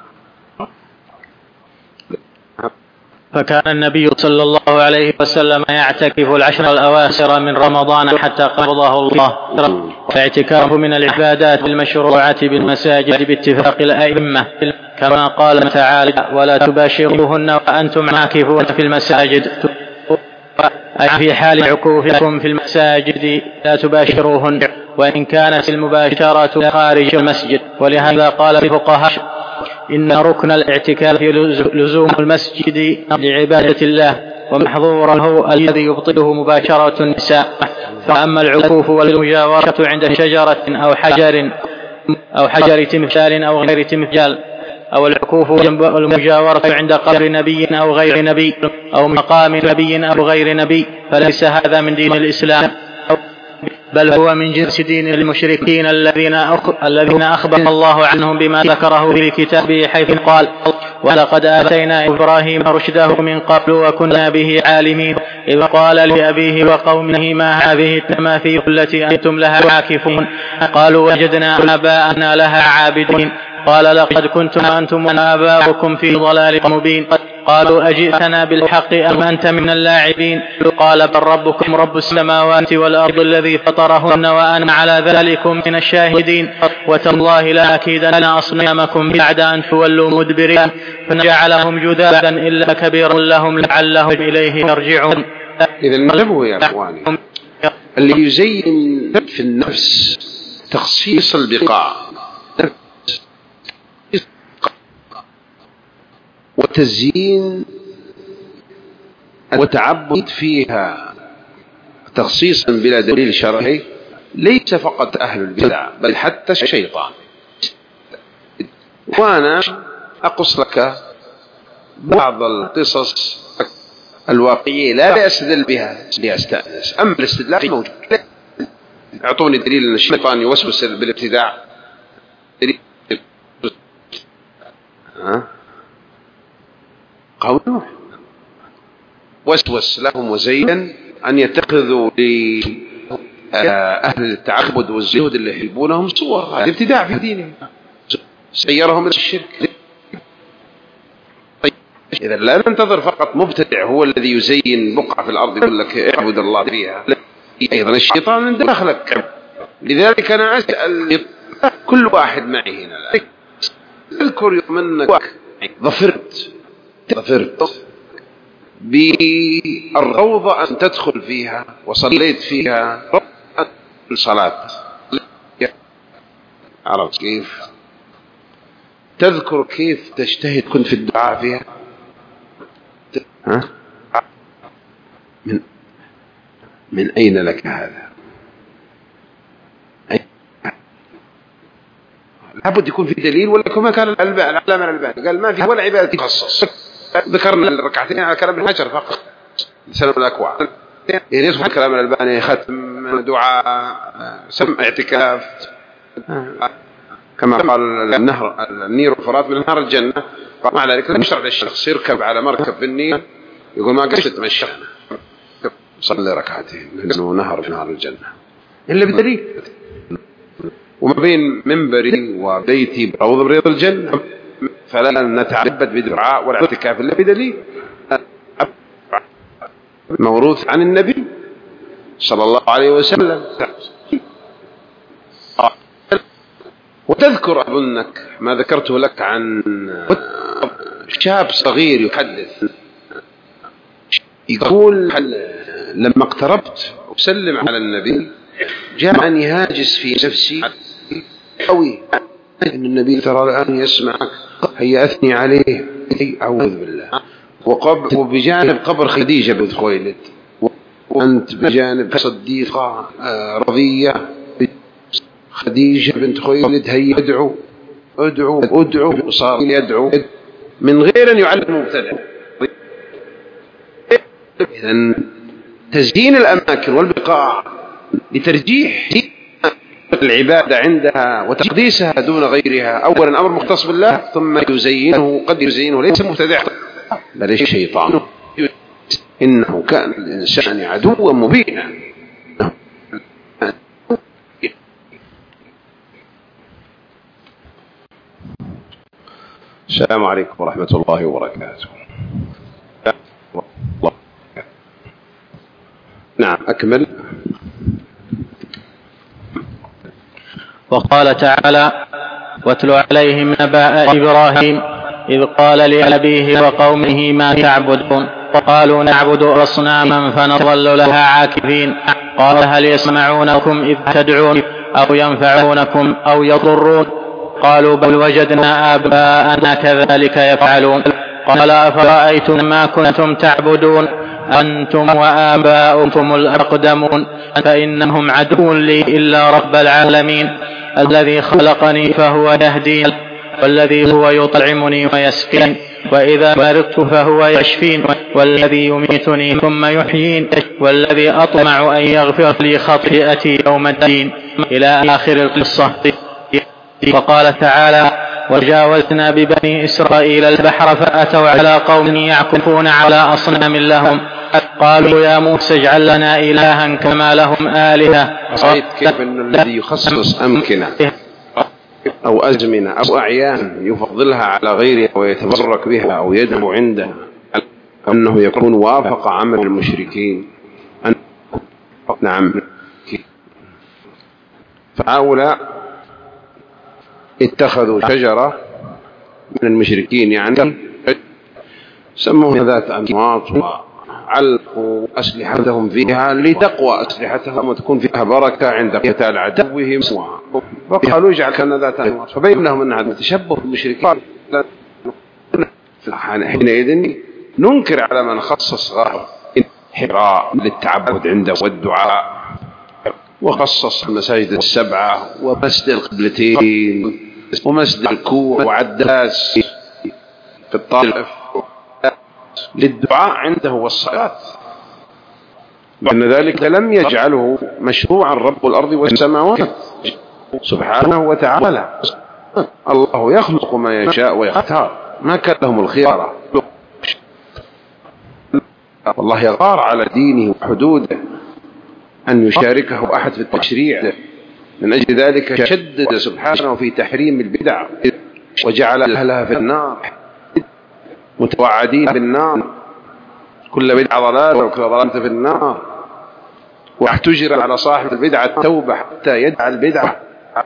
فكان النبي صلى الله عليه وسلم يعتكف العشر الأواخر من رمضان حتى قبضه الله. والاعتكاف من العبادات المشروعة بالمساجد باتفاق الأئمة كما قال تعالى ولا تباشروهن وأنتم عاكفون في المساجد أي في حال عكوفكم في المساجد لا تباشروهن وإن كانت المباشرة خارج المسجد. ولهذا قال الفقهاء إن ركن الاعتكاف لزوم المسجد لعبادة الله، ومحظوره الذي يبطله مباشرة النساء. فأما العكوف والمجاورة عند شجرة أو حجر أو حجر تمثال أو غير تمثال، أو العكوف والمجاورة عند قبر نبي أو غير نبي، أو مقام نبي أو غير نبي، فليس هذا من دين الإسلام، بل هو من جنس دين المشركين الذين الذين أخبر الله عنهم بما ذكره في كتابه حيث قال: ولقد آتينا إبراهيم رشده من قبل وكنا به عالمين، إذ قال لأبيه وقومه ما هذه التماثيل التي أنتم لها عاكفون؟ قالوا وجدنا آباءنا لها عابدين. قال: لقد كنتم أنتم وآباؤكم في ضلال مبين. قالوا أجئتنا بالحق أم أنت من اللاعبين؟ قال: بل ربكم رب السماوات والأرض الذي فطرهن وأنا على ذلكم من الشاهدين، وتالله لا أكيدن أصنامكم بعد أن تولوا مدبرين. فجعلهم جذاذا إلا كبير لهم لعلهم إليه يرجعون. إذا انتبهوا يا أخواني، اللي يزين في النفس تخصيص البقاع وتزيين وتعبد فيها تخصيصا بلا دليل شرعي، ليس فقط أهل البدع بل حتى الشيطان. وأنا أقص لك بعض القصص الواقعية لا أستدل بها لأستأنس، أما الاستدلال موجود. أعطوني دليل أن الشيطان يوسوس بالابتداع. ها؟ قوم نوح وسوس لهم وزين أن يتخذوا لأهل التعبد والزهد اللي يحبونهم صور. هذا ابتداع في دينهم، سيرهم إلى الشرك. طيب إذا لا ننتظر فقط مبتدع هو الذي يزين بقعة في الأرض يقول لك اعبد الله فيها، أيضا الشيطان من داخلك. لذلك أنا أسأل كل واحد معي هنا اذكر يوم أنك ظفرت ظفرت بالروضة أن تدخل فيها وصليت فيها الصلاة. عرفت كيف؟ تذكر كيف تجتهد كنت في الدعاء فيها؟ ها؟ من من أين لك هذا؟ لابد يكون في دليل، ولا كما كان العلامة الألباني قال ما في ولا عبادة تخصص. ذكرنا الركعتين على كلام الحجر فقط سلام الأكوع. يعني يصبح كلام الألباني ختم دعاء سمع اعتكاف كما قال النهر النير والفرات من نهر الجنة. مع ذلك لا يشرع للشخص يركب على مركب في النيل يقول ما قلت تمشي صلي ركعتين لأنه نهر في نهر الجنة إلا بدليل. وما بين منبري وبيتي بروض بريض الجنة، فلا نتعبد بدعاء ولا اعتكاف إلا بدليل موروث عن النبي صلى الله عليه وسلم. وتذكر أظنك ما ذكرته لك عن شاب صغير يحدث يقول لما اقتربت وسلم على النبي جاءني هاجس في نفسي قوي أن النبي ترى الآن يسمعك، هيا أثني عليه. أعوذ بالله. وبجانب قبر خديجة بنت خويلد، وأنت بجانب صديقة رضية خديجة بنت خويلد، هيا ادعو ادعو ادعو. صار يدعو من غير أن يعلم مبتدع. إذن تزيين الأماكن والبقاع لترجيح العبادة عندها وتقديسها دون غيرها أولا أمر مختص بالله، ثم يزينه قد يزينه ليس مبتدع بل الشيطان، إنه كان الإنسان عدوا مبينا. السلام عليكم ورحمة الله وبركاته. نعم أكمل. وقال تعالى: واتل عليهم نبأ إبراهيم إذ قال لأبيه وقومه ما تعبدون قالوا نعبد أصناما فنظل لها عاكفين قال هل يسمعونكم إذ تدعون أو ينفعونكم أو يضرون قالوا بل وجدنا آباءنا كذلك يفعلون. قال أفرأيتم ما كنتم تعبدون أنتم وآباؤكم الأقدمون فإنهم عدو لي إلا رب العالمين الذي خلقني فهو يهدين والذي هو يطعمني ويسقين وإذا مرضت فهو يشفين والذي يميتني ثم يحيين والذي أطمع أن يغفر لي خطيئتي يوم الدين إلى آخر القصة. وقال تعالى وجاوزنا ببني إسرائيل البحر فأتوا على قوم يعكفون على أصنام لهم قالوا يا موسى اجعل لنا إلها كما لهم آلهة. رأيت كيف أن الذي يخصص أمكنة أو أزمنة أو أعيان يفضلها على غيرها ويتبرك بها أو يدعو عندها أنه يكون وافق عمل المشركين. نعم. فهؤلاء اتخذوا شجرة من المشركين يعني سموها ذات أنواط وعلقوا أسلحتهم فيها لتقوى أسلحتهم وتكون فيها بركة عند قتال عدوهم وقالوا اجعل كان ذات أنواط فبين لهم أنها تشبه بالمشركين. حينئذ ننكر على من خصص غار حراء للتعبد عنده والدعاء وخصص المساجد السبعة ومسجد القبلتين ومسجد الكوع وعداس في الطائف للدعاء عنده والصلاة وأن ذلك لم يجعله مشروعا رب الأرض والسماوات سبحانه وتعالى. الله يخلق ما يشاء ويختار ما كان لهم الخيارة. والله يغار على دينه وحدوده أن يشاركه أحد في التشريع. من أجل ذلك شدد سبحانه في تحريم البدع وجعل أهلها في النار متوعدين بالنار كل بدعة ضلالة وكل ضلالة في النار. واحتجر على صاحب البدعة التوبة حتى يدعى البدعة.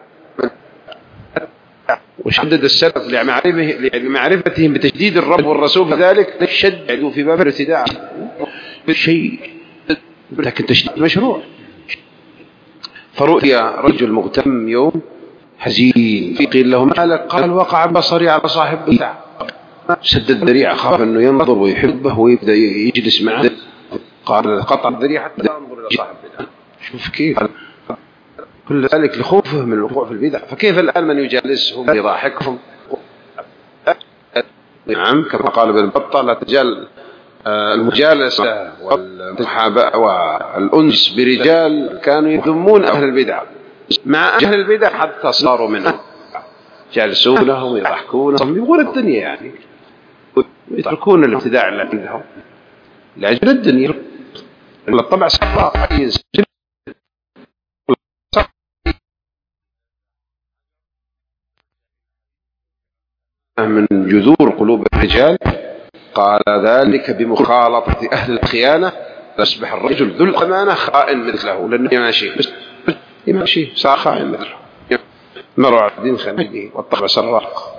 وشدد السلف لمعرفتهم بتشديد الرب والرسول لذلك شددوا في باب الابتداع شيء لكن تشديد مشروع. فرؤيا رجل مغتم يوم حزين قيل له ما لك قال وقع بصري على صاحب بدعة. سدد ذريعة خاف أنه ينظر ويحبه ويبدأ يجلس معه قال قطع الذريعة حتى ينظر إلى صاحب بدعة. شوف كيف كل ذلك لخوفه من الوقوع في البدع. فكيف الآن من يجالسهم يضاحكهم؟ نعم كما قال ابن بطة لا تجال المجالسة والمحاباة والأنس برجال كانوا يذمون أهل البدع مع أهل البدع حتى صاروا منهم جالسونهم ويضحكونهم يبغون الدنيا يعني ويتركون الابتداع اللي عندهم لأجل الدنيا. الطبع صار من جذور قلوب الرجال. قال ذلك بمخالطة أهل الخيانة أصبح الرجل ذو الأمانة خائن مثله لأنه يماشي يماشي صار خائن مثله مروا على الدين خليله والطبع سراق.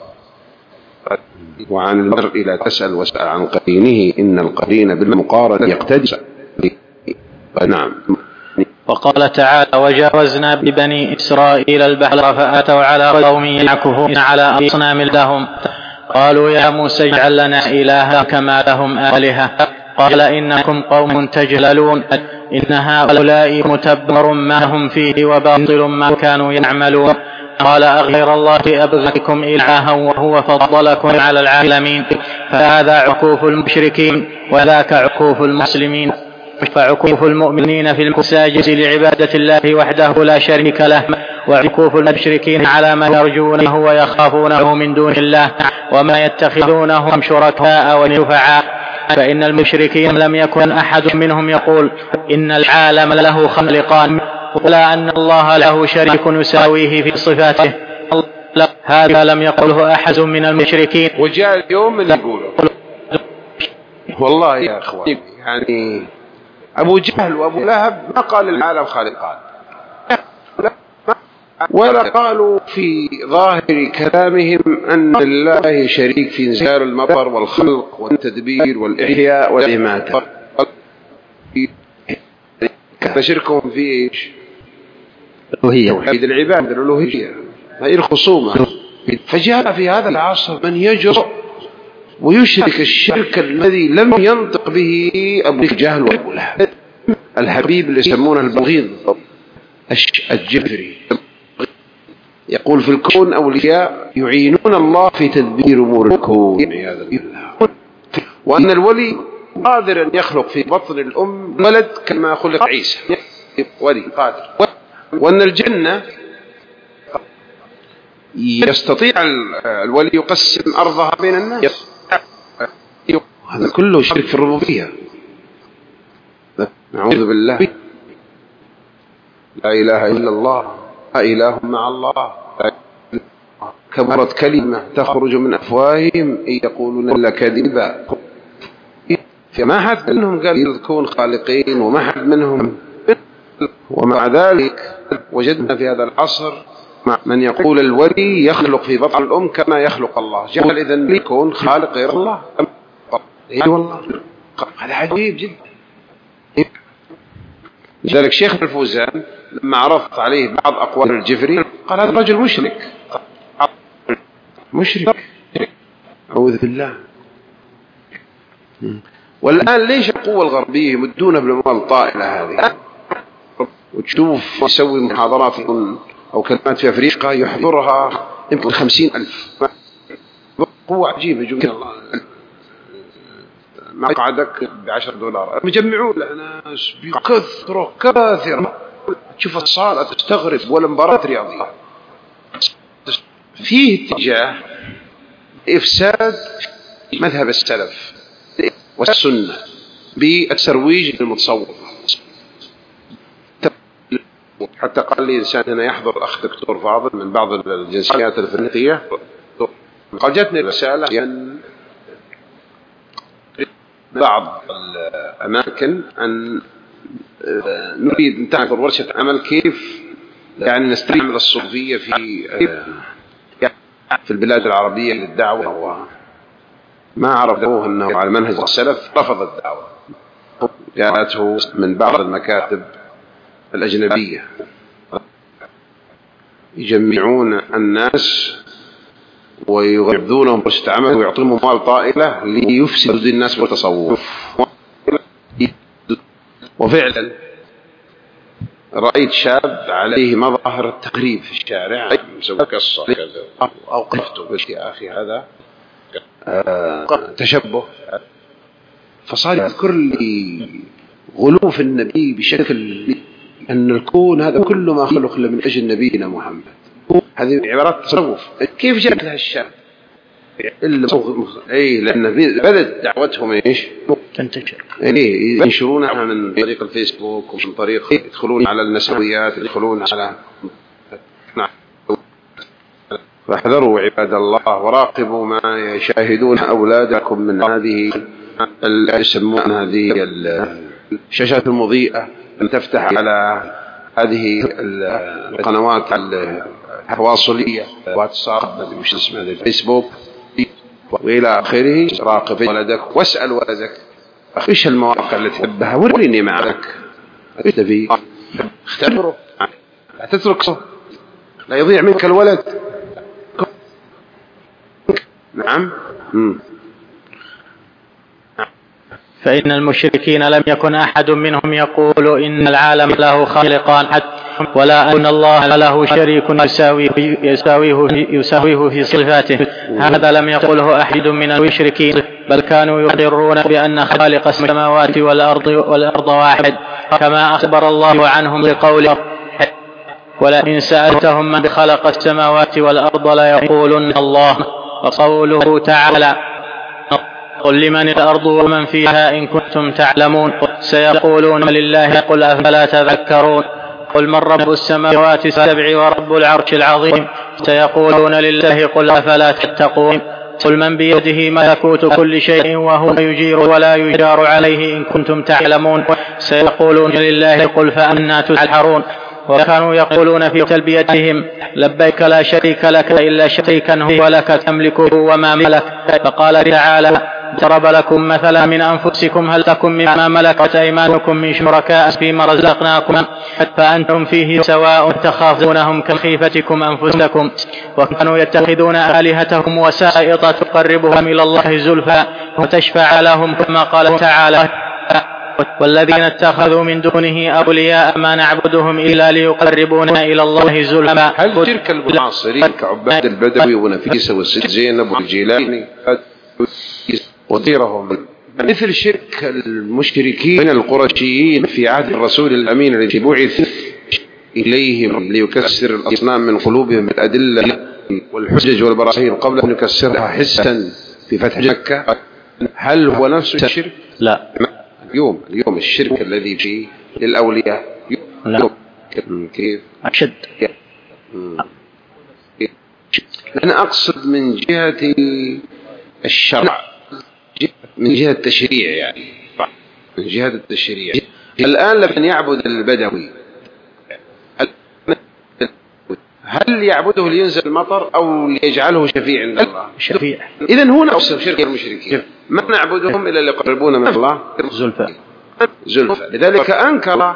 وعن المرء لا تسأل واسأل عن قرينه إن القرين بالمقارنة يقتدي. نعم. وقال تعالى وجاوزنا ببني إسرائيل البحر فأتوا على قوم يعكفون على أصنام لهم قالوا يا موسى اجعل لنا إلها كما لهم آلهة قال إنكم قوم تجهلون إن هؤلاء متبر ما هم فيه وباطل ما كانوا يعملون. قال أغير الله أبغيكم إلها وهو فضلكم على العالمين. فهذا عكوف المشركين وذاك عكوف المسلمين. فعكوف المؤمنين في المساجد لعبادة الله وحده لا شريك له وعكوف المشركين على ما يرجونه ويخافونه من دون الله وما يتخذونهم شركاء وشفعاء. فإن المشركين لم يكن أحد منهم يقول إن العالم له خالقان ولا أن الله له شريك يساويه في صفاته. هذا لم يقله أحد من المشركين. وجاء اليوم اللي يقوله والله يا أخوان يعني أبو جهل وأبو لهب ما قال العالم خالقان ولا قالوا في ظاهر كلامهم أن الله شريك في إنزال المطر والخلق والتدبير والإحياء والإماتة. كان شركهم في إيش؟ توحيد العبادة الألوهية. هذه الخصومة فجاء في هذا العصر من يجرؤ ويشرك الشرك الذي لم ينطق به أبو جهل وأبو لهب، الحبيب اللي يسمونه البغيض الجبري، يقول في الكون أولياء يعينون الله في تدبير أمور الكون، وأن الولي قادر أن يخلق في بطن الأم ولد كما خلق عيسى، ولي قادر، وأن الجنة يستطيع الولي يقسم أرضها بين الناس. هذا كله شرك في الربوبية، نعوذ بالله. لا إله إلا الله، لا إله مع الله، كبرت كلمة تخرج من أفواههم إن يقولون إلا كذبا. فما حد منهم قال يذكون خالقين، وما حد منهم، ومع ذلك وجدنا في هذا العصر من يقول الولي يخلق في بطن الأم كما يخلق الله، جعل إذن يكون خالق غير الله. اي والله هذا عجيب جدا. لذلك شيخ الفوزان لما عرضت عليه بعض أقوال الجفري قال هذا رجل مشرك مشرك أعوذ بالله. والآن ليش القوة الغربية يمدون بالأموال الطائلة هذه، وتشوف يسوي محاضرات أو كلمات في أفريقيا يحضرها يمكن خمسين ألف، قوة عجيبة جميلة. الله مقعدك بعشر دولار، مجمعون ناس بكثرة كثيرة، تشوف الصالة تستغرب، ولا مباراة رياضية. فيه اتجاه إفساد مذهب السلف والسنة بالترويج للمتصوف. حتى قال لي إنسان هنا يحضر الأخ دكتور فاضل من بعض الجنسيات الأفريقية، قال جاتني رسالة أن بعض الأماكن أن نريد أن تعمل ورشة عمل كيف يعني نستعمل الصوفية في في البلاد العربية للدعوة، ما عرفوه أنه على منهج السلف، رفض الدعوة، جاءته من بعض المكاتب الأجنبية يجمعون الناس ويغذونهم ورشة عمل ويعطيهم أموال طائلة ليفسدوا الناس بالتصوف. وفعلا رأيت شاب عليه مظاهر التقريب في الشارع مسوي قصة كذا، أوقفته قلت يا أخي هذا آه تشبه. فصار يذكر لي غلو في النبي بشكل أن الكون هذا كله ما خلق إلا من أجل نبينا محمد. هذه عبارات تصوف. كيف جاءت لها الشاب؟ اي لأن بدأت دعوتهم ايش تنتشر، اي ينشرونها من طريق الفيسبوك ومن طريق يدخلون على النسويات، يدخلون على فاحذروا عباد الله وراقبوا ما يشاهدون أولادكم من هذه يسمون هذه الشاشات المضيئة أن تفتح على هذه القنوات التواصلية، واتساب، مش اسمه الفيسبوك وإلى آخره. راقب ولدك واسأل ولدك إيش المواقع اللي تحبها، وريني معك إيش تبي، اختبره، لا تتركه، لا يضيع منك الولد. نعم. مم. فإن المشركين لم يكن أحد منهم يقول إن العالم له خالقان ولا أن الله له شريك يساويه, يساويه, يساويه في صفاته، هذا لم يقله أحد من المشركين، بل كانوا يقرون بأن خالق السماوات والأرض, والأرض واحد، كما أخبر الله عنهم بقوله ولئن سألتهم من خلق السماوات والأرض ليقولن الله. وقوله تعالى قل لمن الأرض ومن فيها إن كنتم تعلمون، سيقولون لله قل أفلا تذكرون. قل من رب السماوات السبع ورب العرش العظيم، سيقولون لله قل أفلا تتقون. قل من بيده ملكوت كل شيء وهو يجير ولا يجار عليه إن كنتم تعلمون، سيقولون لله قل فأنى تسحرون. وكانوا يقولون في تلبيتهم لبيك لا شريك لك إلا شريكا هو لك تملكه وما ملك. فقال تعالى ضرب لكم مثلا من أنفسكم هل لكم مما ملكت أيمانكم من شركاء فيما رزقناكم فأنتم فيه سواء تخافونهم كخيفتكم أنفسكم وكانوا يتخذون آلهتهم وسائط تقربهم إلى الله زلفى وتشفع لهم كما قال تعالى والذين اتخذوا من دونه أولياء ما نعبدهم إلا ليقربونا إلى الله زلفى. هل تلك المعاصرين كعباد البدوي ونفيس والسيد زينب والجيلاني وغيرهم مثل شرك المشركين القرشيين في عهد الرسول الأمين الذي بعث إليهم ليكسر الأصنام من قلوبهم الأدلة والحجج والبراهين قبل أن يكسرها حسا في فتح مكة؟ هل هو نفس الشرك؟ لا. اليوم اليوم الشرك الذي فيه للأولياء لا. كيف أشد؟ أنا أقصد من جهة الشرع، من جهة التشريع، يعني من جهة التشريع. الآن لمن يعبد البدوي هل يعبده لينزل المطر أو ليجعله شفيع عند الله؟ شفيع. إذن هنا أصل شرك المشركين، ما نعبدهم إلا ليقربونا من الله زلفى زلفى. لذلك أنكر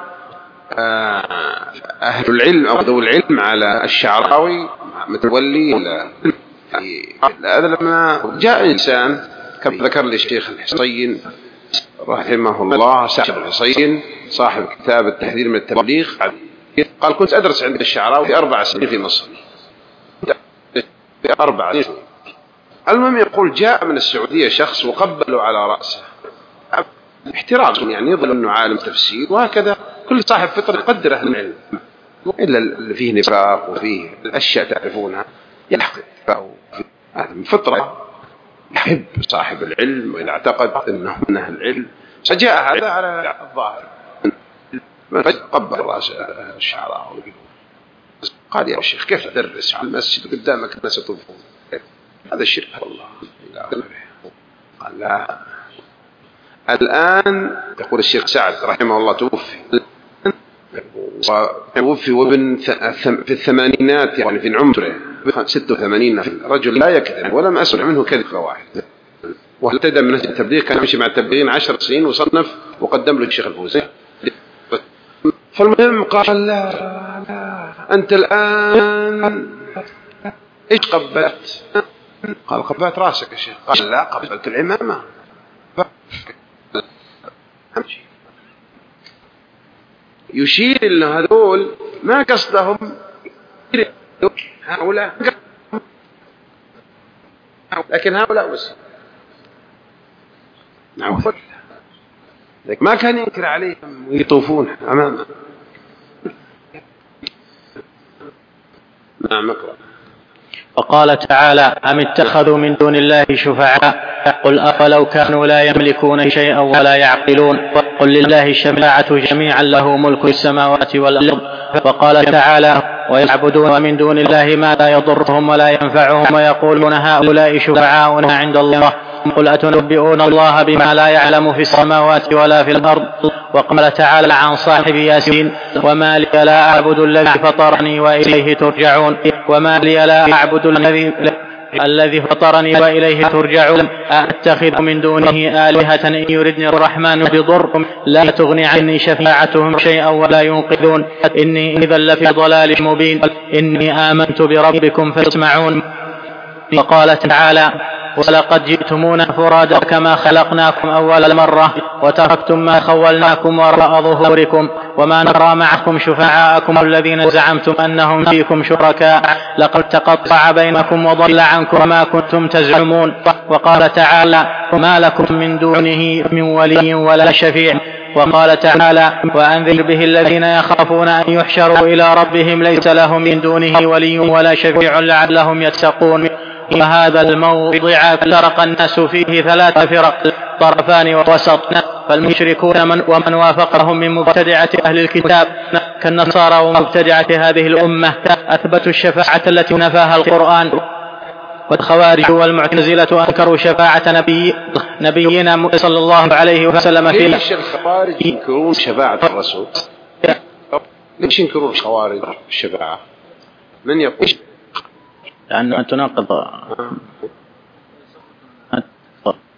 أهل العلم أو ذو العلم على الشعراوي متولي هذا لما جاء إنسان كما ذكر لي الشيخ الحصين رحمه الله سعد الحصين صاحب كتاب التحذير من التبليغ، قال كنت أدرس عند الشعراوي في أربع سنين في مصر، في أربع سنين. المهم يقول جاء من السعودية شخص وقبلوا على رأسه احترام، يعني يظل أنه عالم تفسير، وهكذا كل صاحب فطر يقدر أهل العلم، إلا اللي فيه نفاق وفيه الأشياء تعرفونها يحقد، هذا فطرة يحب صاحب العلم وإذا اعتقد أنه من أهل العلم. فجاء هذا على الظاهر قبل رأس الشعراوي قال يا شيخ كيف تدرس في المسجد قدامك الناس يطوفون؟ هذا الشرك والله. قال لا، الآن يقول الشيخ سعد رحمه الله توفي وتوفي وابن في الثمانينات، يعني في عمره ستة وثمانين، رجل لا يكذب ولم أسمع منه كذب واحد، واهتدى من التبليغ، كان يمشي مع التبليغين عشر سنين وصنف وقدم له الشيخ الفوزي. فالمهم قال لا لا أنت الآن إيش قبلت؟ قال قبلت راسك يا شيخ. قال لا قبلت العمامة. يشير إن هذول ما قصدهم هؤلاء، لكن هؤلاء بس نعوذ بالله ما كان ينكر عليهم ويطوفون أمامه. نعم اقرأ. وقال تعالى أم اتخذوا من دون الله شفعاء قل أفلو كانوا لا يملكون شيئا ولا يعقلون قل لله الشفاعة جميعا له ملك السماوات والأرض. وقال تعالى ويعبدون من دون الله ما لا يضرهم ولا ينفعهم ويقولون هؤلاء شفعاؤنا عند الله قل أتنبئون الله بما لا يعلم في السماوات ولا في الأرض. وقال تعالى عن صاحب ياسين وما لي لا أعبد الذي فطرني وإليه ترجعون وما لي لا أعبد الذي الذي فطرني وإليه ترجعون أتخذ من دونه آلهة إن يردني الرحمن بضر لا تغني عني شفاعتهم شيئا ولا ينقذون إني إذا لفي ضلال مبين إني آمنت بربكم فاسمعون. وقال تعالى ولقد جئتمونا فرادا كما خلقناكم أول مرة وتركتم ما خولناكم وراء ظهوركم وما نرى معكم شفعاءكم الذين زعمتم أنهم فيكم شركاء لقد تقطع بينكم وضل عنكم ما كنتم تزعمون. وقال تعالى ما لكم من دونه من ولي ولا شفيع. وقال تعالى وأنذر به الذين يخافون أن يحشروا إلى ربهم ليس لهم من دونه ولي ولا شفيع لعلهم يتقون. وهذا الموضع فرق الناس فيه ثلاث فرق طرفان ووسط، فالمشركون من ومن وافقهم من مبتدعة أهل الكتاب كالنصارى ومبتدعة هذه الأمة أثبتوا الشفاعة التي نفاها القرآن، والخوارج والمعتزلة أنكروا شفاعة نبي نبينا صلى الله عليه وسلم فيه. ليش الخوارج ينكرون شفاعة الرسول؟ ليش ينكرون الخوارج الشفاعة؟ من يقول؟ لأنه أن تناقض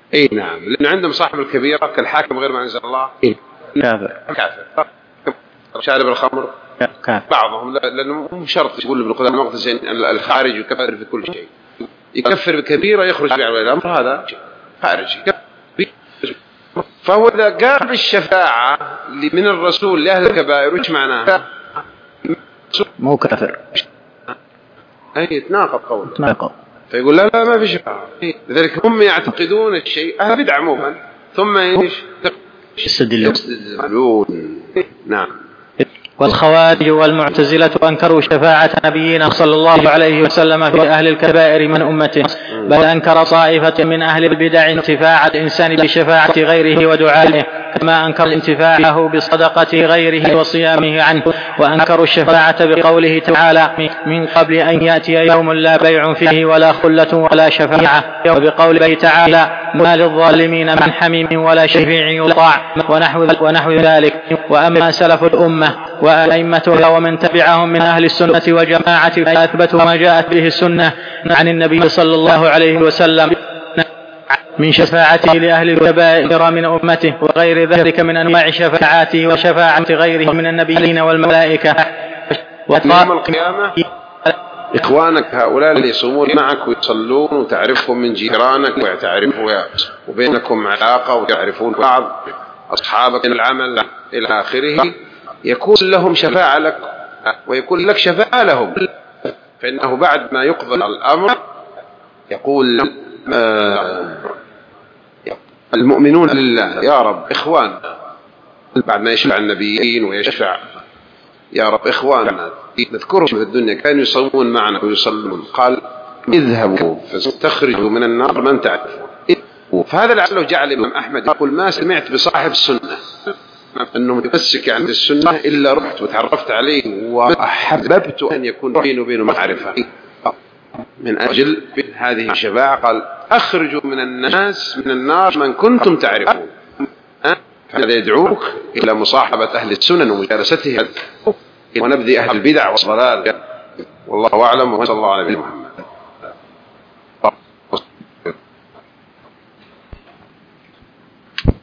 اي نعم، لأن عندهم صاحب الكبيرة كالحاكم غير ما أنزل الله كافر كافر، شارب الخمر كافر. بعضهم لا، لأنه مو شرط يقول ابن قدامة المقدسي الخارج يكفر في كل شيء، يكفر بكبيرة يخرج بعلى الأمر هذا خارجي. فهو إذا قام بالشفاعة من الرسول لأهل الكبائر وش معناها؟ مو كافر، أي يتناقض قوله، تناقض. فيقول لا لا ما في شفاعة. لذلك هم يعتقدون الشيء أهل بدعة عموما، ثم ايش يستدلون. نعم. والخوارج والمعتزلة أنكروا شفاعة نبينا صلى الله عليه وسلم في أهل الكبائر من أمته، بل أنكر طائفة من أهل البدع انتفاع الإنسان بشفاعة غيره ودعائه، كما أنكر انتفاعه بصدقة غيره وصيامه عنه. وأنكروا الشفاعة بقوله تعالى من قبل أن يأتي يوم لا بيع فيه ولا خلة ولا شفاعة، وبقوله تعالى ما للظالمين من حميم ولا شفيع يطاع، ونحو, ونحو ذلك. وأما سلف الأمة وأئمتها ومن تبعهم من أهل السنة وجماعة فأثبتوا ما جاءت به السنة عن النبي صلى الله عليه وسلم من شفاعته لأهل الكبائر من أمته، وغير ذلك من أنواع شفاعاته وشفاعة غيره من النبيين والملائكة. يوم القيامة إخوانك هؤلاء اللي يصومون معك ويصلون وتعرفهم من جيرانك وتعرفوا وبينكم علاقة وتعرفون بعض أصحابك من العمل إلى آخره، يكون لهم شفاعة لك ويكون لك شفاعة لهم، فإنه بعد ما يقضى الأمر يقول آه المؤمنون لله يا رب إخوان، بعد ما يشفع النبيين ويشفع يا رب إخواننا نذكرهم في الدنيا كانوا يصومون معنا ويصلون، قال اذهبوا فاستخرجوا من النار من تعرفون. فهذا لعله جعل الإمام أحمد يقول ما سمعت بصاحب السنة أنه متمسك عند السنة إلا رحت وتعرفت عليه وأحببت أن يكون بينه وبينه معرفة. من أجل هذه الشفاعة قال أخرجوا من الناس من النار من كنتم تعرفون. فهذا يدعوك إلى مصاحبة أهل السنن ومجالستهم ونبذ أهل البدع والضلال. والله أعلم، وصلى الله على نبينا محمد.